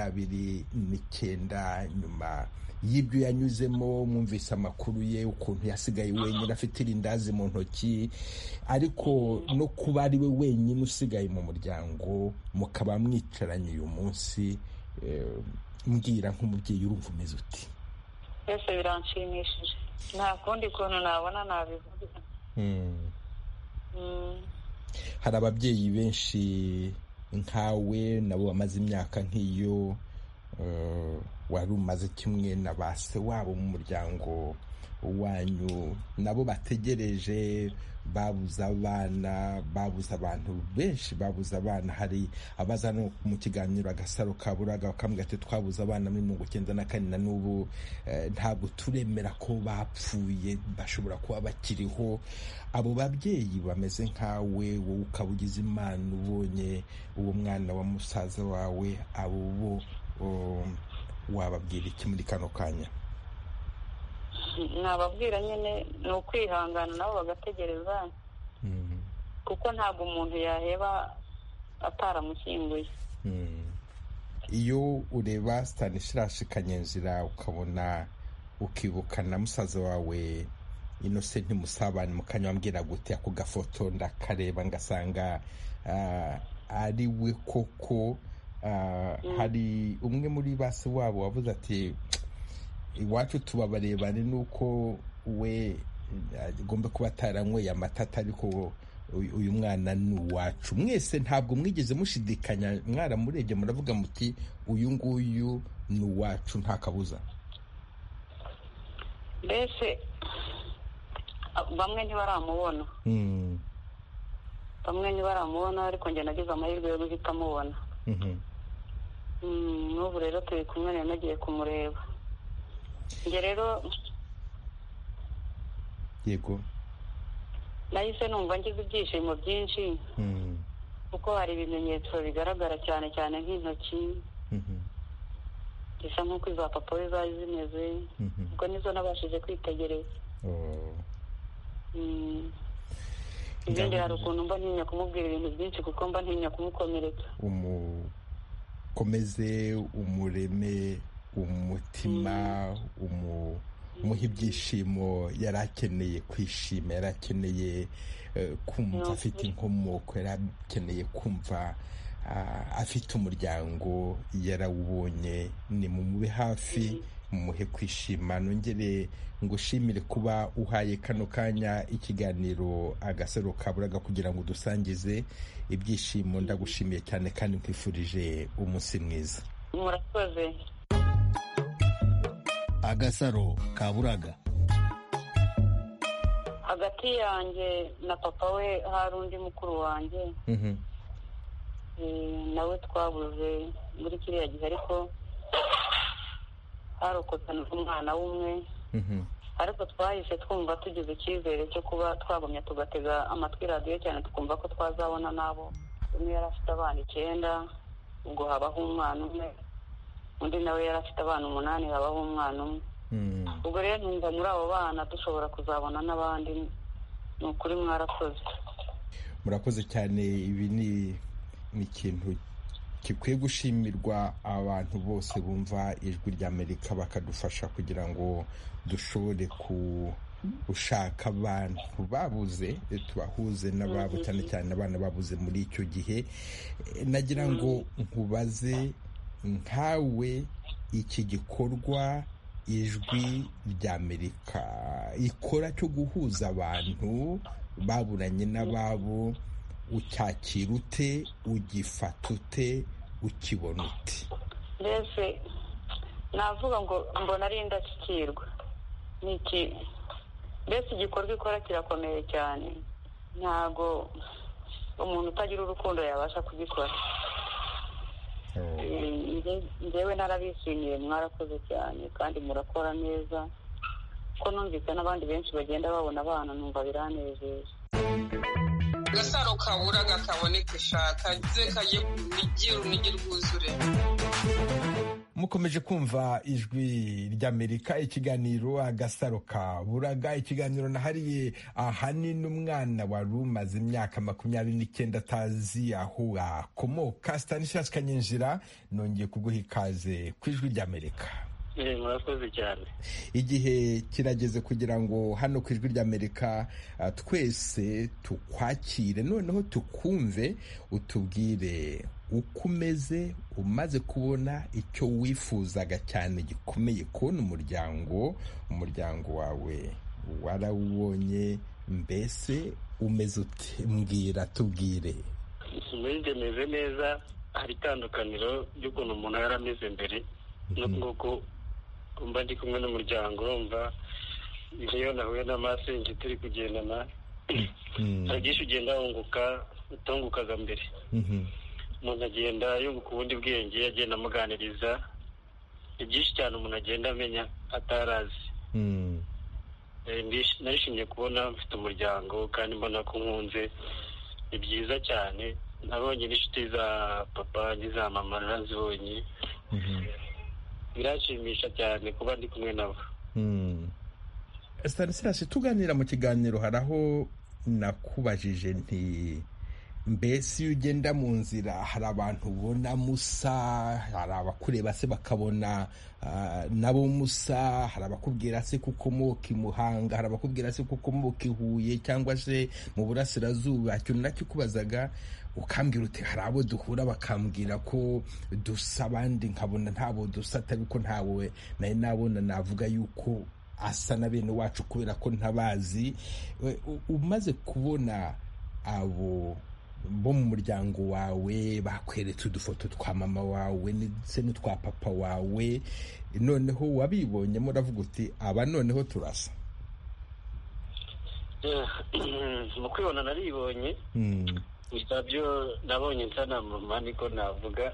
29, nyuma y'ibyo yanyuzemo, mwumvise amakuru ye ukuntu yasigaye wenyine afite irindazi mu ntoki, ariko no kuba ari we wenyine usigaye mu muryango mukaba mwicaranye uyu munsi, mbwira nk'umubyeyi urumva umeze uti? Ese biranshimishije, nta kundi kuntu nabona nabivuga. Hari ababyeyi benshi nkawe nabo bamaze imyaka nk'iyo wari umaze, kimwe na ba se wabo mu muryango wanyu, nabo bategereje, babuze abana, babuze abantu benshi, babuze abana. Hari abaza no mu kiganiro Agasaro Kaburaga bakambwira ati twabuze abana muri 1994 na n'ubu ntabwo turemera ko bapfuye, bashobora kuba bakiriho. Abo babyeyi bameze nkawe, wowe ukaba ugize Imana ubonye uwo mwana wa musaza wawe, abo bo wababwira iki muri kano kanya? Nababwira nyine ni ukwihangana nabo bagategereza, kuko ntabwo umuntu yaheba ataramushyinguye. Iyo ureba Stanislas Kanyenzira ukabona ukibuka na musaza wawe Innocent Musabane, mukanya wambwira gute ako gafoto ndakareba ngasanga ari we koko. Hari umwe muri base wabo wavuze ati iwacu tubabarebane nuko we agomba kuba ataranyweye amatata, ariko uyu mwana ni uwacu. Mwese ntabwo mwigeze mushidikanya, mwaramurebye muravuga muti uyu nguyu ni uwacu nta kabuza? Mbese bamwe ntibaramubona, ariko njye nagize amahirwe yo guhita amubona. N'ubu rero turi kumwe, nari nagiye kumureba. Njye rero yego nahise numva ngize ibyishimo byinshi, kuko hari ibimenyetso bigaragara cyane cyane nk'intoki zisa nk'uko iza papa we zari zimeze, ubwo nizo nabashije kwitegereza. ibindi hari ukuntu mba ntinya kumubwira ibintu byinshi kuko mba ntinya kumukomeretsa. Umukomeze, umureme umutima, umuha ibyishimo yari akeneye kwishima, yari akeneye kumva afite inkomoko, yari akeneye kumva afite umuryango yarawubonye. ni mumube hafi, mumuhe kwishima. nongere ngushimire kuba uhaye kano kanya ikiganiro Agasaro Kaburaga kugira ngo dusangize ibyishimo. Ndagushimiye cyane kandi nkwifurije umunsi mwiza. Murakoze. Agasaro Kaburaga. Hagati yanjye na papa we hari undi mukuru wanjye, nawe twabuze muri kiriya gihe, ariko harokotse n'umwana w'umwe, ariko twahise twumva tugize icyizere cyo kuba twagumya tugatega amatwi radiyo cyane, tukumva ko twazabona nabo. umwe yari afite abana 9, ubwo habaho umwana umwe, undi nawe yari afite abana 8, habaho umwana umwe. ubwo rero numva muri abo bana dushobora kuzabona n'abandi. ni ukuri mwarakoze. Murakoze cyane. ibi ni ikintu gikwiye gushimirwa. abantu bose bumva ijwi ry'Amerika bakadufasha kugira ngo dushobore gushaka abantu babuze, tubahuze n'ababo, cyane cyane abana babuze muri icyo gihe. nagira ngo nkubaze nkawe, iki gikorwa ijwi ry'Amerika ikora cyo guhuza abantu baburanye n'ababo, ucyakira ute, ugifata ute, ukibona ute? mbese navuga ngo mbona ari indashyikirwa. mbese igikorwa ikora kirakomeye cyane, ntago umuntu utagira urukundo yabasha kugikora. njyewe narabishimiye, mwarakoze cyane kandi murakora neza, ko numvise n'abandi benshi bagenda babona abana, numva biranejeje. Agasaro Kaburaga kaboneka ishaka ze kaye kunigi rwuzure. Mukomeje kumva ijwi ry'Amerika, ikiganiro Agasaro Kaburaga, ikiganiro nahariye ahanini umwana wari umaze imyaka 29 atazi aho akomoka. Stanislas Kanyenjira, nongeye kuguha ikaze ku ijwi ry'Amerika. Murakoze cyane. Igihe kirageze kugira ngo hano ku ijwi ry'Amerika twese tukwakire, noneho tukumve, utubwire uko umeze, umaze kubona icyo wifuzaga cyane gikomeye, kubona umuryango wawe warawubonye. mbese umeze ute? mbwira, tubwire. meze neza. hari itandukaniro ry'ukuntu umuntu yari ameze mbere n'ubwo mba ndi kumwe n'umuryango. urumva iyo nahuye n'amasenge turi kugendana, hari byinshi ugenda wunguka utungukaga mbere. umuntu agenda yunguka ubundi bwenge, agenda amuganiriza. ni byinshi cyane umuntu agenda amenya atarazi. narishimye kubona mfite umuryango kandi mbona ko nkunze. ni byiza cyane. nabonye n'inshuti za papa n'iza mama narazibonye. birashimisha cyane kuba ndi kumwe nabo. Stanislas, tuganira mu kiganiro hari aho nakubajije nti, mbese iyo ugenda mu nzira hari abantu ubona musa, hari abakureba se bakabona nabo musa, hari abakubwira se kuko ukomoka i Muhanga, hari abakubwira se kuko ukomoka i Huye cyangwa se mu burasirazuba. Icyo nakikubazaga ukambwira uti hari abo duhura bakambwira ko dusa, abandi nkabona ntabo dusa, atari ko ntawe nari nabona navuga yuko asa na bene wacu kubera ko ntabazi. umaze kubona abo bo mu muryango wawe bakweretse udufoto twa mama wawe ndetse n'utwa papa wawe, noneho wabibonyemo uravuga uti aba noneho turasa? mu kwibona naribonye. gusa byo nabonye nsa na mama, niko navuga.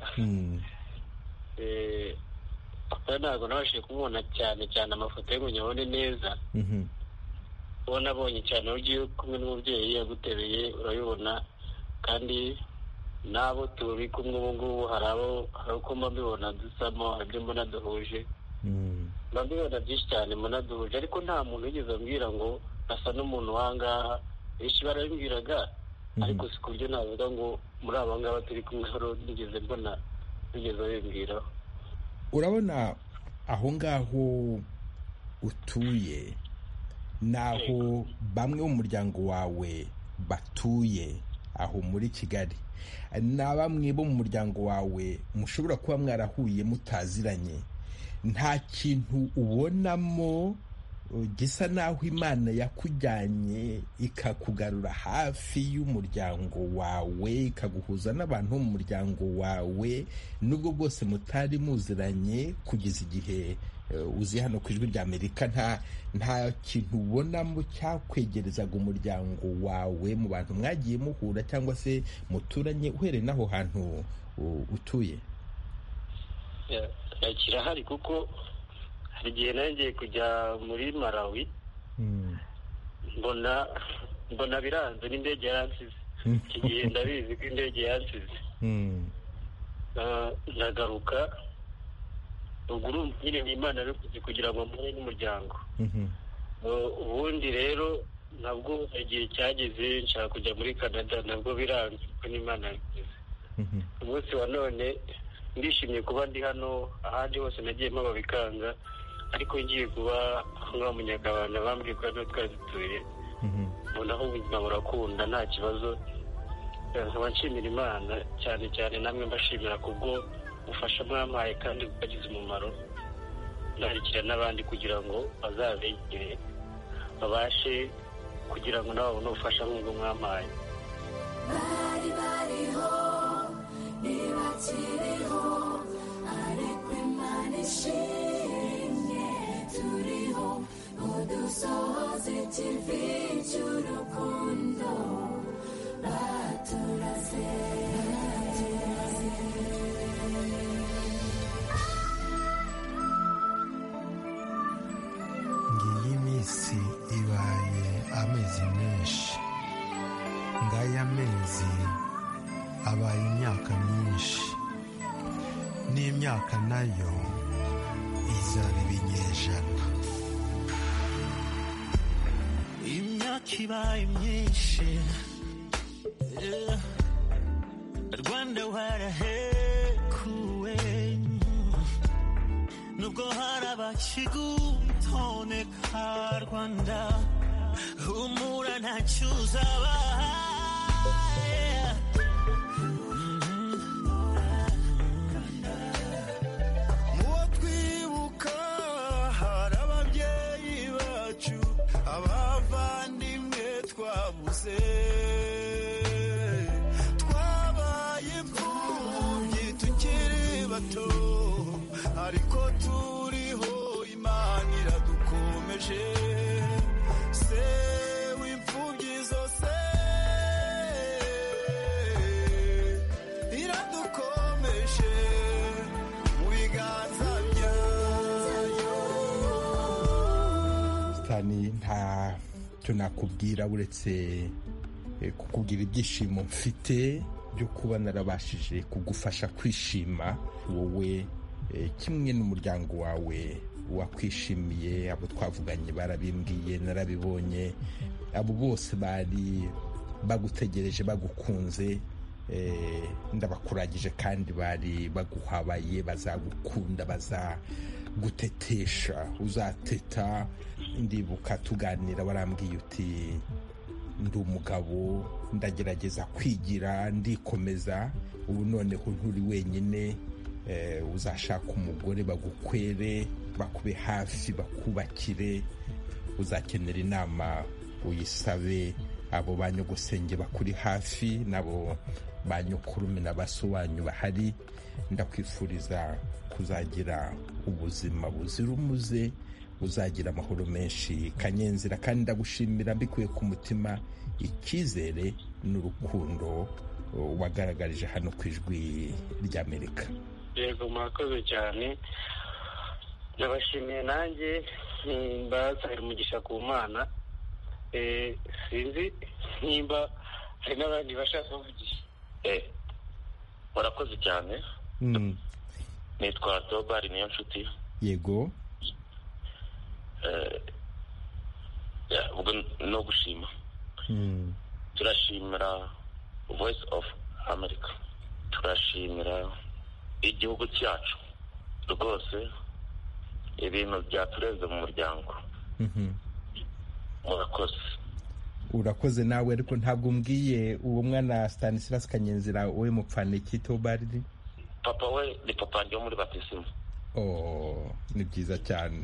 papa ntabwo nabashije kumubona cyane amafoto ye ngo nyabone neza. uwo nabonye cyane ugiye kumwe n'umubyeyi yagutereye, urabibona. kandi n'abo turi kumwe ubu ngubu hari uko mba mbibona dusamo, hari ibyo mbona duhuje. mba mbibona byinshi cyane mbona duhuje, ariko nta muntu wigeze ambwira ngo asa n'umuntu wangaha benshi barabimbwiraga ariko si ku buryo navuga ngo muri aba ngaba turi kumwe hano nigeze mbona bigeze babimbwiraho. Urabona aho ngaho utuye naho bamwe mu muryango wawe batuye aho muri Kigali, na bamwe bo mu muryango wawe mushobora kuba mwarahuye mutaziranye, nta kintu ubonamo gisa naho Imana yakujyanye ikakugarura hafi y'umuryango wawe ikaguhuza n'abantu bo mu muryango wawe nubwo bwose mutari muziranye kugeza igihe uzi hano ku Ijwi ry'Amerika? Nta kintu ubonamo cyakwegerezaga umuryango wawe mu bantu mwagiye muhura cyangwa se muturanye uhereye n'aho hantu utuye? Kirahari kuko hari igihe nanjye kujya muri Malawi mbona biranze n'indege yaransize. Iki gihe ndabizi ko indege yansize, ndagaruka ubwo nyine ni Imana ari kugira ngo mpure n'umuryango. Ubundi rero nabwo igihe cyageze nshaka kujya muri Canada, nabwo biranze kuko n'Imana yabigize. Umunsi wa none ndishimye kuba ndi hano, ahandi hose nagiyemo babikanga, ariko ngiye kuba nka Munyakabanda bambwiye ko hano twari dutuye, mbona aho ubuzima burakunda nta kibazo. Nkaba nshimira Imana cyane cyane, namwe mbashimira kubwo ubufasha mwampaye kandi bukagize umumaro. Narikira n'abandi kugira ngo bazabegere babashe kugira ngo nabo babone ubufasha nk'ubwo mwampaye. bariho ntibakiriho ariko Imana ishimye turiho udusohoze ikivi cy'urukundo baturaze. Ngiyi minsi ibaye amezi menshi, ngaya mezi abaye imyaka myinshi, n'imyaka nayo izaba ibinyejana. Imyaka ibaye myinshi, Rwanda warahekuwe, nubwo hari abakigutoneka Rwanda, humura ntacyo uzabahaye. Muwo twibuka hari ababyeyi bacu, abavandimwe twabuze, twabaye imfubyi tukiri bato, ariko turiho Imana iradukomeje. Se w'imfubyi zose iradukomeje mu biganza byayo. Stani, nta tunakubwira uretse kukubwira ibyishimo mfite byo kuba narabashije kugufasha kwishima wowe kimwe n'umuryango wawe wakwishimiye. Abo twavuganye barabimbwiye, narabibonye, abo bose bari bagutegereje bagukunze, ndabakuragije kandi bari baguhabaye, bazagukunda, bazagutetesha, uzateta. Ndibuka tuganira warambwiye uti ndi umugabo ndagerageza kwigira ndikomeza, ubu noneho nturi wenyine, uzashaka umugore bagukwere bakube hafi bakubakire, uzakenera inama uyisabe abo banyogosenge bakuri hafi nabo banyokurume n'abasobanyu bahari. Ndakwifuriza kuzagira ubuzima buzira umuze, uzagira amahoro menshi Kanyenzira, kandi ndagushimira mbikuye ku mutima icyizere n'urukundo wagaragarije hano ku Ijwi ry'Amerika. Yego, murakoze cyane, ndabashimiye nanjye, mbasabira umugisha ku Mana. Sinzi nimba hari n'abandi bashaka kuvugisha. Murakoze cyane. Nitwa Tobari Niyonshuti. Yego. Ubwo no gushima turashimira Voice of America, turashimira igihugu cyacu rwose, ibintu byatureze mu muryango. Murakoze. Urakoze nawe, ariko ntabwo umbwiye uwo mwana Stanislas Kanyenzira we mupfane kito baridi. Papa we ni papa ndi muri batisimu. Ni byiza cyane.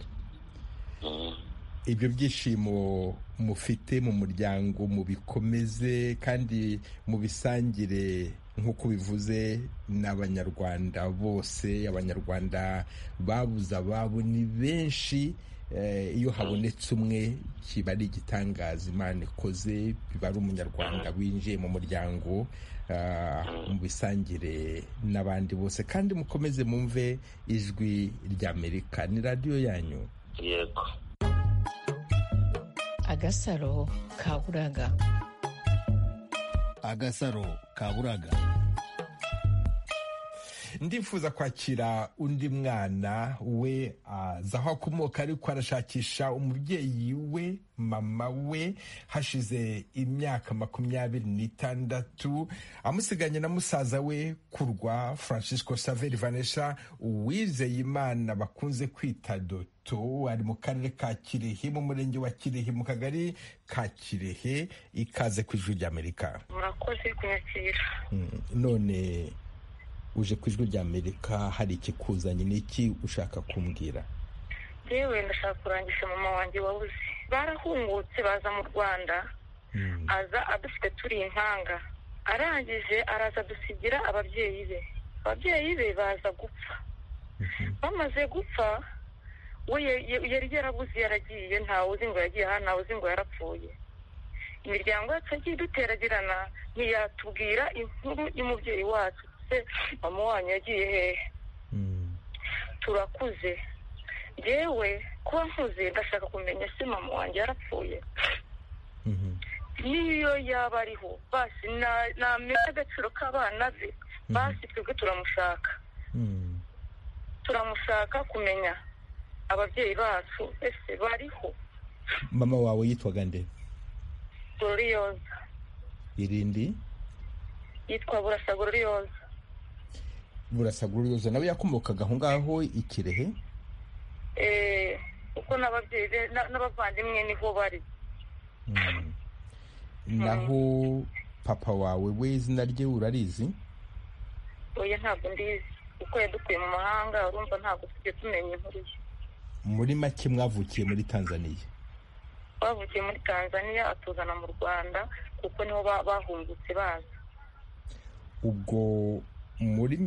Ibyo byishimo mufite mu muryango mubikomeze kandi mubisangire nk'uko bivuze n'abanyarwanda bose. Abanyarwanda babuze ababo ni benshi, iyo habonetse umwe kiba ari igitangaza Imana ikoze, biba ari umunyarwanda winjiye mu muryango. Mubisangire n'abandi bose kandi mukomeze mumve ijwi ry'Amerika, ni radiyo yanyu. Yego. Agasaro kaburaga. Agasaro kaburaga. Ndifuza kwakira undi mwana we aza aho akomoka, ariko arashakisha umubyeyi we, mama we, hashize imyaka 26 amusiganye na musaza we Kurwa Francisco Saveri Vanessa Uwizeyimana bakunze kwita Doto. Ari mu karere ka Kirehe, mu murenge wa Kirehe, mu kagari ka Kirehe. Ikaze ku ijwi ry'Amerika. Murakoze kunyakira. None uje ku ijwi ry'Amerika, hari ikikuzanye, n'iki ushaka kumbwira? Yewe ndashaka kurangisha mama wanjye wabuze. Barahungutse baza mu Rwanda, aza adufite turi impanga. Arangije araza dusigira ababyeyi be. Ababyeyi be baza gupfa. Bamaze gupfa, we yari yarabuze, yaragiye, ntawe uzi ngo yagiye aha, ntawe uzi ngo yarapfuye. Imiryango yacu yagiye duteragirana, ntiyatubwira inkuru y'umubyeyi wacu. Mama wanyu yagiye hehe? Turakuze. Yewe kuba nkuze ndashaka kumenya se mama wanjye yarapfuye. Niyo yaba ariho basi namenya agaciro k'abana be, basi twebwe turamushaka. Turamushaka kumenya ababyeyi bacu ese bariho. Mama wawe yitwaga nde? Gloriosa. Irindi? Yitwa Burasa Gloriosa. Burasa Gloriosa nawe yakomokaga aho ngaho i Kirehe? Uko n'ababyeyi n'abavandimwe niho bari. Naho papa wawe we izina rye urarizi? Oya, ntabwo ndizi, uko yadukuye mu mahanga, urumva ntabwo tujye tumenya inkuru ye. Muri make mwavukiye muri Tanzania? Bavukiye muri Tanzania, atuzana mu Rwanda kuko niho bahungutse baza. Ubwo muri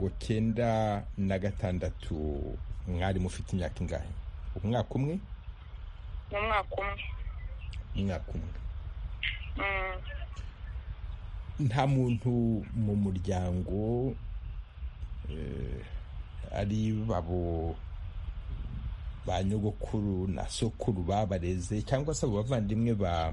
96 mwari mufite imyaka ingahe? Umwaka umwe? Umwaka umwe. Umwaka umwe. Nta muntu mu muryango ari babo ba nyogokuru na sokuru babareze, cyangwa se abo bavandimwe ba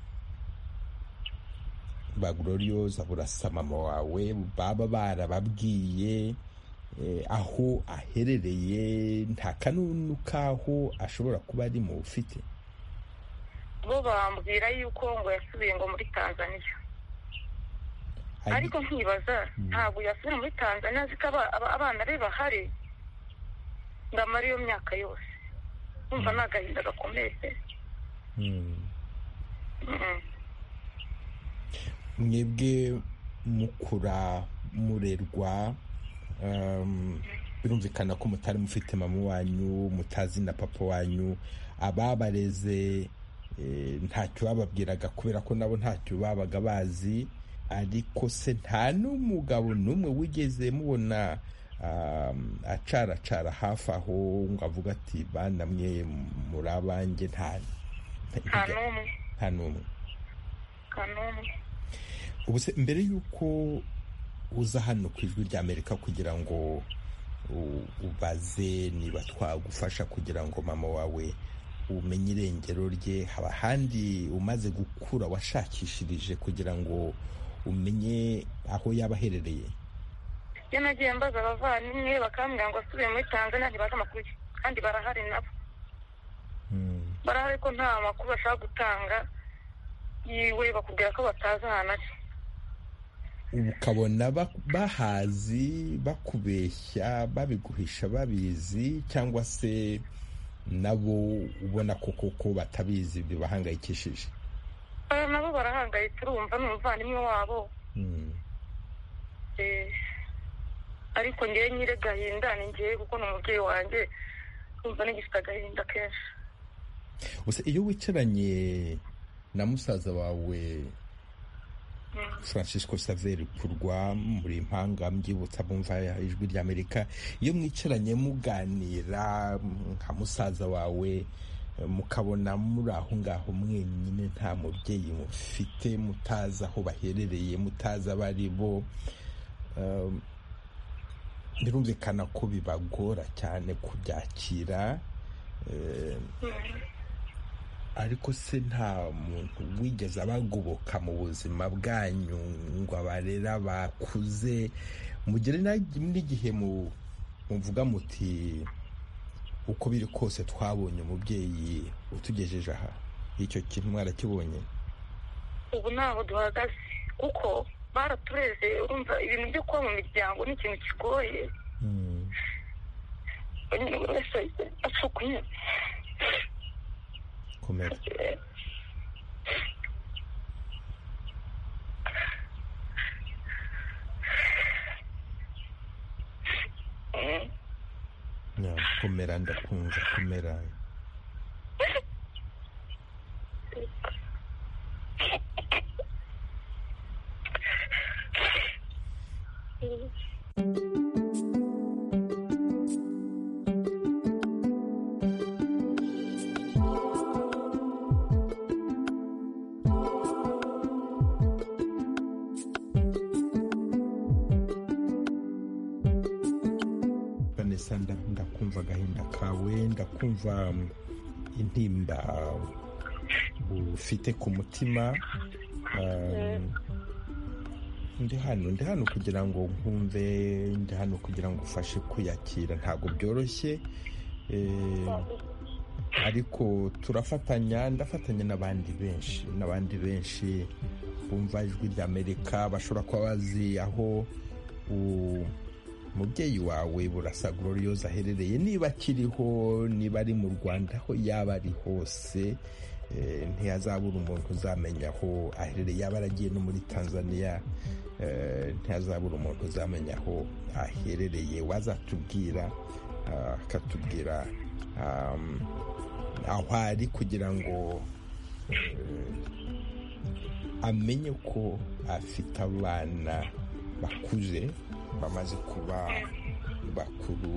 Gloriosa Burasa mama wawe baba barababwiye aho aherereye? Nta kanunu kaho ashobora kuba ari mu ufite? Bo bambwira yuko ngo yasubiye ngo muri Tanzania, ariko nkibaza ntabwo yasubiye muri Tanzania, ziko abana be bahari ngamara iyo myaka yose. Umva n'agahinda gakomeye. Mwebwe mukura murerwa, birumvikana ko mutari mufite mama wanyu, mutazi na papa wanyu. Ababareze ntacyo bababwiraga kubera ko nabo ntacyo babaga bazi, ariko se nta n'umugabo n'umwe wigeze mubona acara hafi aho ngo avuga ati bana mwe muri abanjye? Nta n'umwe. Ubu se mbere y'uko uza hano ku ijwi ry'Amerika kugira ngo ubaze niba twagufasha kugira ngo mama wawe umenye irengero rye, haba handi umaze gukura washakishirije kugira ngo umenye aho yaba aherereye? Iyo nagiye mbaza abavandimwe bakambwira ngo asubiye muri Tanzania, ntibazi amakuru ye, kandi barahari nabo. Barahari ko nta makuru bashaka gutanga. yiwe bakubwira ko batazi ahantu ari. ubu ukabona bahazi bakubeshya babiguhisha babizi cyangwa se nabo ubona ko batabizi bibahangayikishije? Nabo barahangayitse, urumva ni umuvandimwe wabo. Ariko ngewe nyire gahinda ni ngewe kuko ni umubyeyi wanjye, urumva nigifite agahinda kenshi. Gusa iyo wicaranye na musaza wawe Francisco Xavier Kurwa muri Impanga, mbyibutsa bumva ijwi ry'Amerika, iyo mwicaranye muganira nka musaza wawe mukabona muri aho ngaho mwenyine nta mubyeyi mufite, mutazi aho baherereye, mutazi abari bo, birumvikana ko bibagora cyane kubyakira. Ariko se nta muntu wigeze abagoboka mu buzima bwanyu ngo abarera bakuze mugere n'igihe muvuga muti uko biri kose twabonye umubyeyi utugejeje aha? Icyo kintu mwarakibonye? Ubu ntaho duhagaze kuko baratureze, urumva ibintu byo kuba mu miryango ni ikintu kigoye. Buri wese acukuye komera. Komera, ndakumva, komera. Ndakumva agahinda kawe, ndakumva intimba ufite ku mutima. Ndi hano kugira ngo nkumve, ndi hano kugira ngo ufashe kwiyakira. Ntabwo byoroshye, ariko turafatanya, ndafatanya n'abandi benshi bumva ijwi ry'Amerika, bashobora kuba bazi aho umubyeyi wawe Burasa Gloriose aherereye, niba akiriho, niba ari mu Rwanda, aho yaba ari hose. Ntiyazabura umuntu uzamenya aho aherereye, yaba aragiye no muri Tanzania, ntiyazabura umuntu uzamenya aho aherereye, wazatubwira akatubwira aho ari, kugira ngo amenye ko afite abana bakuze bamaze kuba bakuru.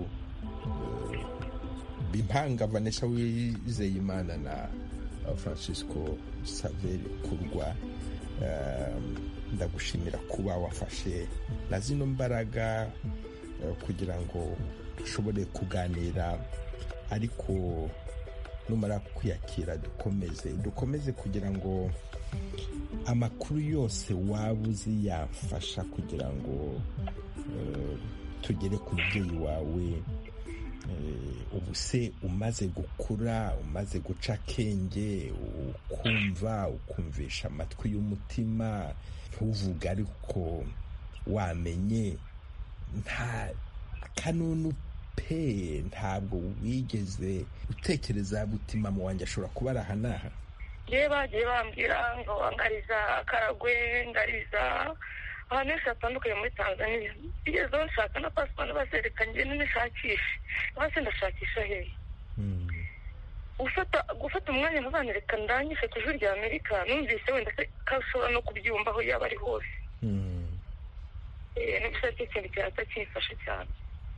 Impanga Vanessa Uwizeyimana na Francisco Xavier Kurwa, ndagushimira kuba wafashe na zino mbaraga kugira ngo dushobore kuganira, ariko numara kwiyakira dukomeze kugira ngo amakuru yose waba uzi yafasha kugira ngo tugere ku mubyeyi wawe. Ubu se umaze gukura, umaze guca akenge, ukumvisha amatwi y'umutima, ntuvuga ariko wamenye, nta kanunu pe, ntabwo wigeze utekereza butima mu wanjye ashobora kuba ari aha n'aha? yewe bagiye bambwira ngo ngariza Karagwe, ngariza ahantu henshi hatandukanye muri Tanzania. Bigezeho nshaka na pasiporo bazerekanye, ngende nishakishe, base ndashakisha hehe. Gufata umwanya ntuzanereka ndangise ku ijwi ry'Amerika, numvise wenda se kashobora no kubyumva aho yaba ari hose. N'ibisa cy'ikintu cyahita kimfasha cyane.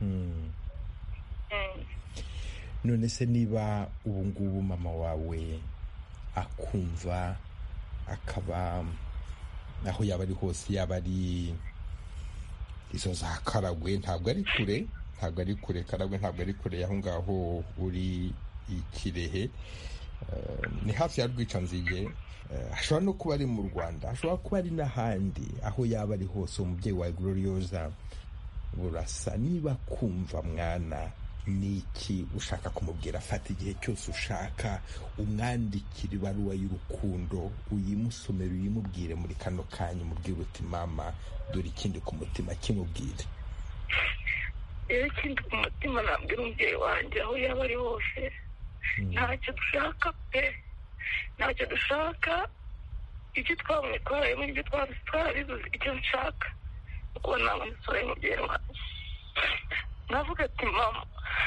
None se niba ubu ngubu mama wawe akumva, akaba aho yaba ari hose, yaba ari izo za Karagwe, ntabwo ari kure, Karagwe ntabwo ari kure aho ngaho uri i Kirehe, ni hafi ya Rwicanzige. Ashobora no kuba ari mu Rwanda, ashobora kuba ari n'ahandi, aho yaba ari hose umubyeyi wa Gloriose Burasa niba kumva mwana niki ushaka kumubwira? Fata igihe cyose ushaka, umwandikira ibaruwa y'urukundo, uyimusomere, uyimubwire muri kano kanya, umubwire uti mama dore ikindi ku mutima, kimubwire. rero ikindi ku mutima nabwira umubyeyi wanjye aho yaba ari hose, ntacyo dushaka pe, ntacyo dushaka, ibyo twabonye twarayemo, ibyo twarabibuze, icyo nshaka kuko ntabwo nsohoye umubyeyi wanjye navuga ati mama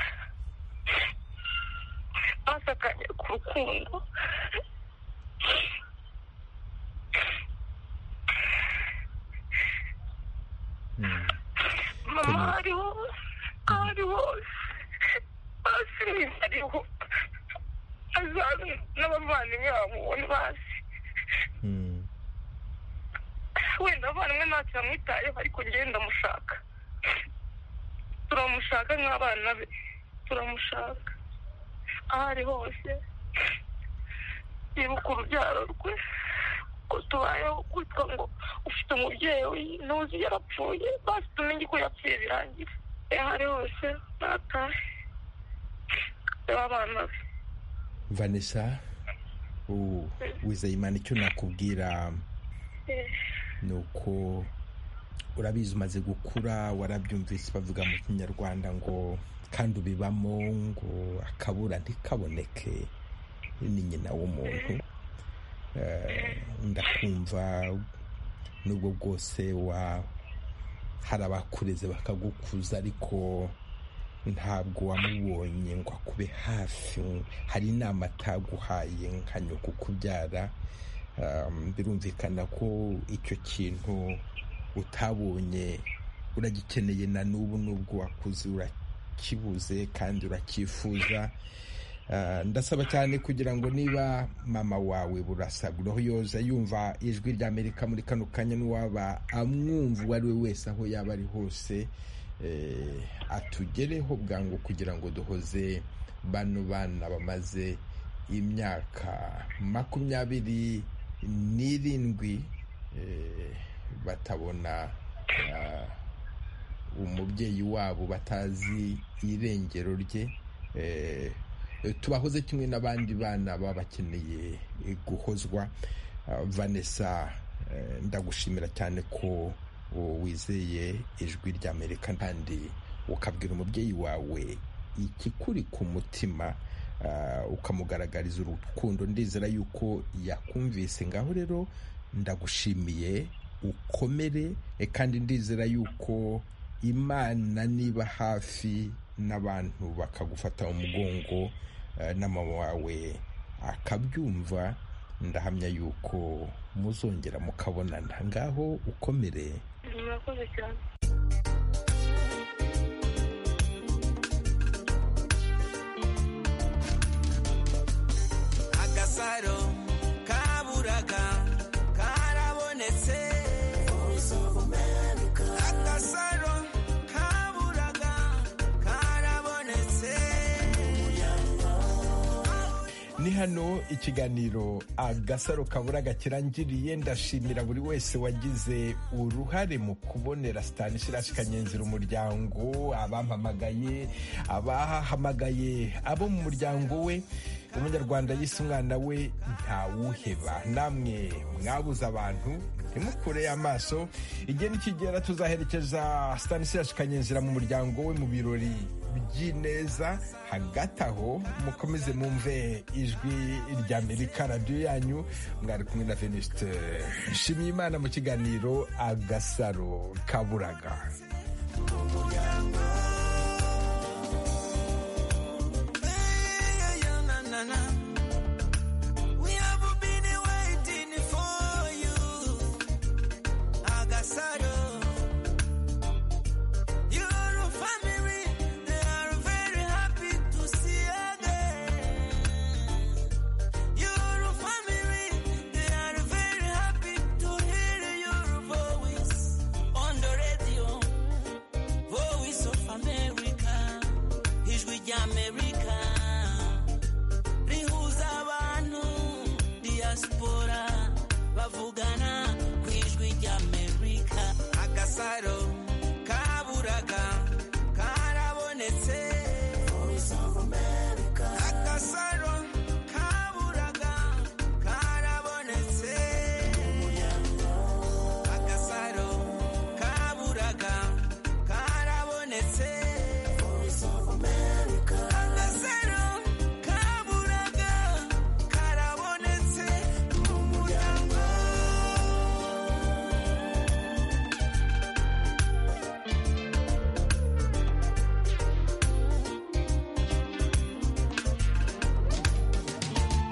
basakanye ku rukundo, mama hariho basi hariho azaza n'abavandimwe bamubona basi, wenda abavandimwe ntacyo bamwitayeho ariko njyewe ndamushaka, turamushaka nk'abana be, turamushaka aho ari hose, yibuka urubyaro rwe ko tubayeho kwitwa ngo ufite umubyeyi ntuzi yarapfuye, basi tumenye ko yapfuye birangira, aho ari hose natahe abana be. Vanessa, Uwizeyimana, icyo nakubwira ni uko urabizi umaze gukura, warabyumvise bavuga mu Kinyarwanda ngo kandi ubibamo ngo akabura ntikaboneke ni nyina w'umuntu. Ndakumva nubwo bwose hari abakureze bakagukuza ariko ntabwo wamubonye ngo akube hafi, hari inama ataguhaye nka nyoko kubyara. Birumvikana ko icyo kintu utabonye uragikeneye na n'ubu, nubwo wakuze urakibuze kandi uracyifuza. Ndasaba cyane kugira ngo niba mama wawe burasaguraho yoza yumva ijwi rya Amerika muri kano kanya, n'uwaba amwumva uwo ari we wese aho yaba ari hose, atugereho bwangu kugira ngo duhoze bano bana bamaze imyaka 27 batabona umubyeyi wabo, batazi irengero rye. Tubahoze kimwe n'abandi bana baba bakeneye guhozwa. Vanessa, ndagushimira cyane ko wizeye ijwi rya Amerika kandi ukabwira umubyeyi wawe ikikuri ku mutima, ukamugaragariza urukundo. Ndizera yuko yakumvise. Ngaho rero ndagushimiye, ukomere, kandi ndizera yuko Imana niba hafi n'abantu bakagufata umugongo na mama wawe akabyumva, ndahamya yuko muzongera mukabonana. Ngaho ukomere. Murakoze cyane. Agasaro kaburaga karabonetse, agasaro kaburaga karabonetse. Ni hano ikiganiro Agasaro Kaburaga kirangiriye. Ndashimira buri wese wagize uruhare mu kubonera Stanislas Kanyenzira umuryango, abampamagaye, abahamagaye abo mu muryango we. Umunyarwanda yise umwana we ntawuheba. Namwe mwabuze abantu ntimukure amaso, igihe nikigera tuzaherekeza Stanislas Kanyenzira mu muryango we mu birori by'ineza. Hagati aho mukomeze mumve ijwi rya Amerika, radiyo yanyu. Mwari kumwe na Venuste Nshimiyimana mu kiganiro Agasaro Kaburaga.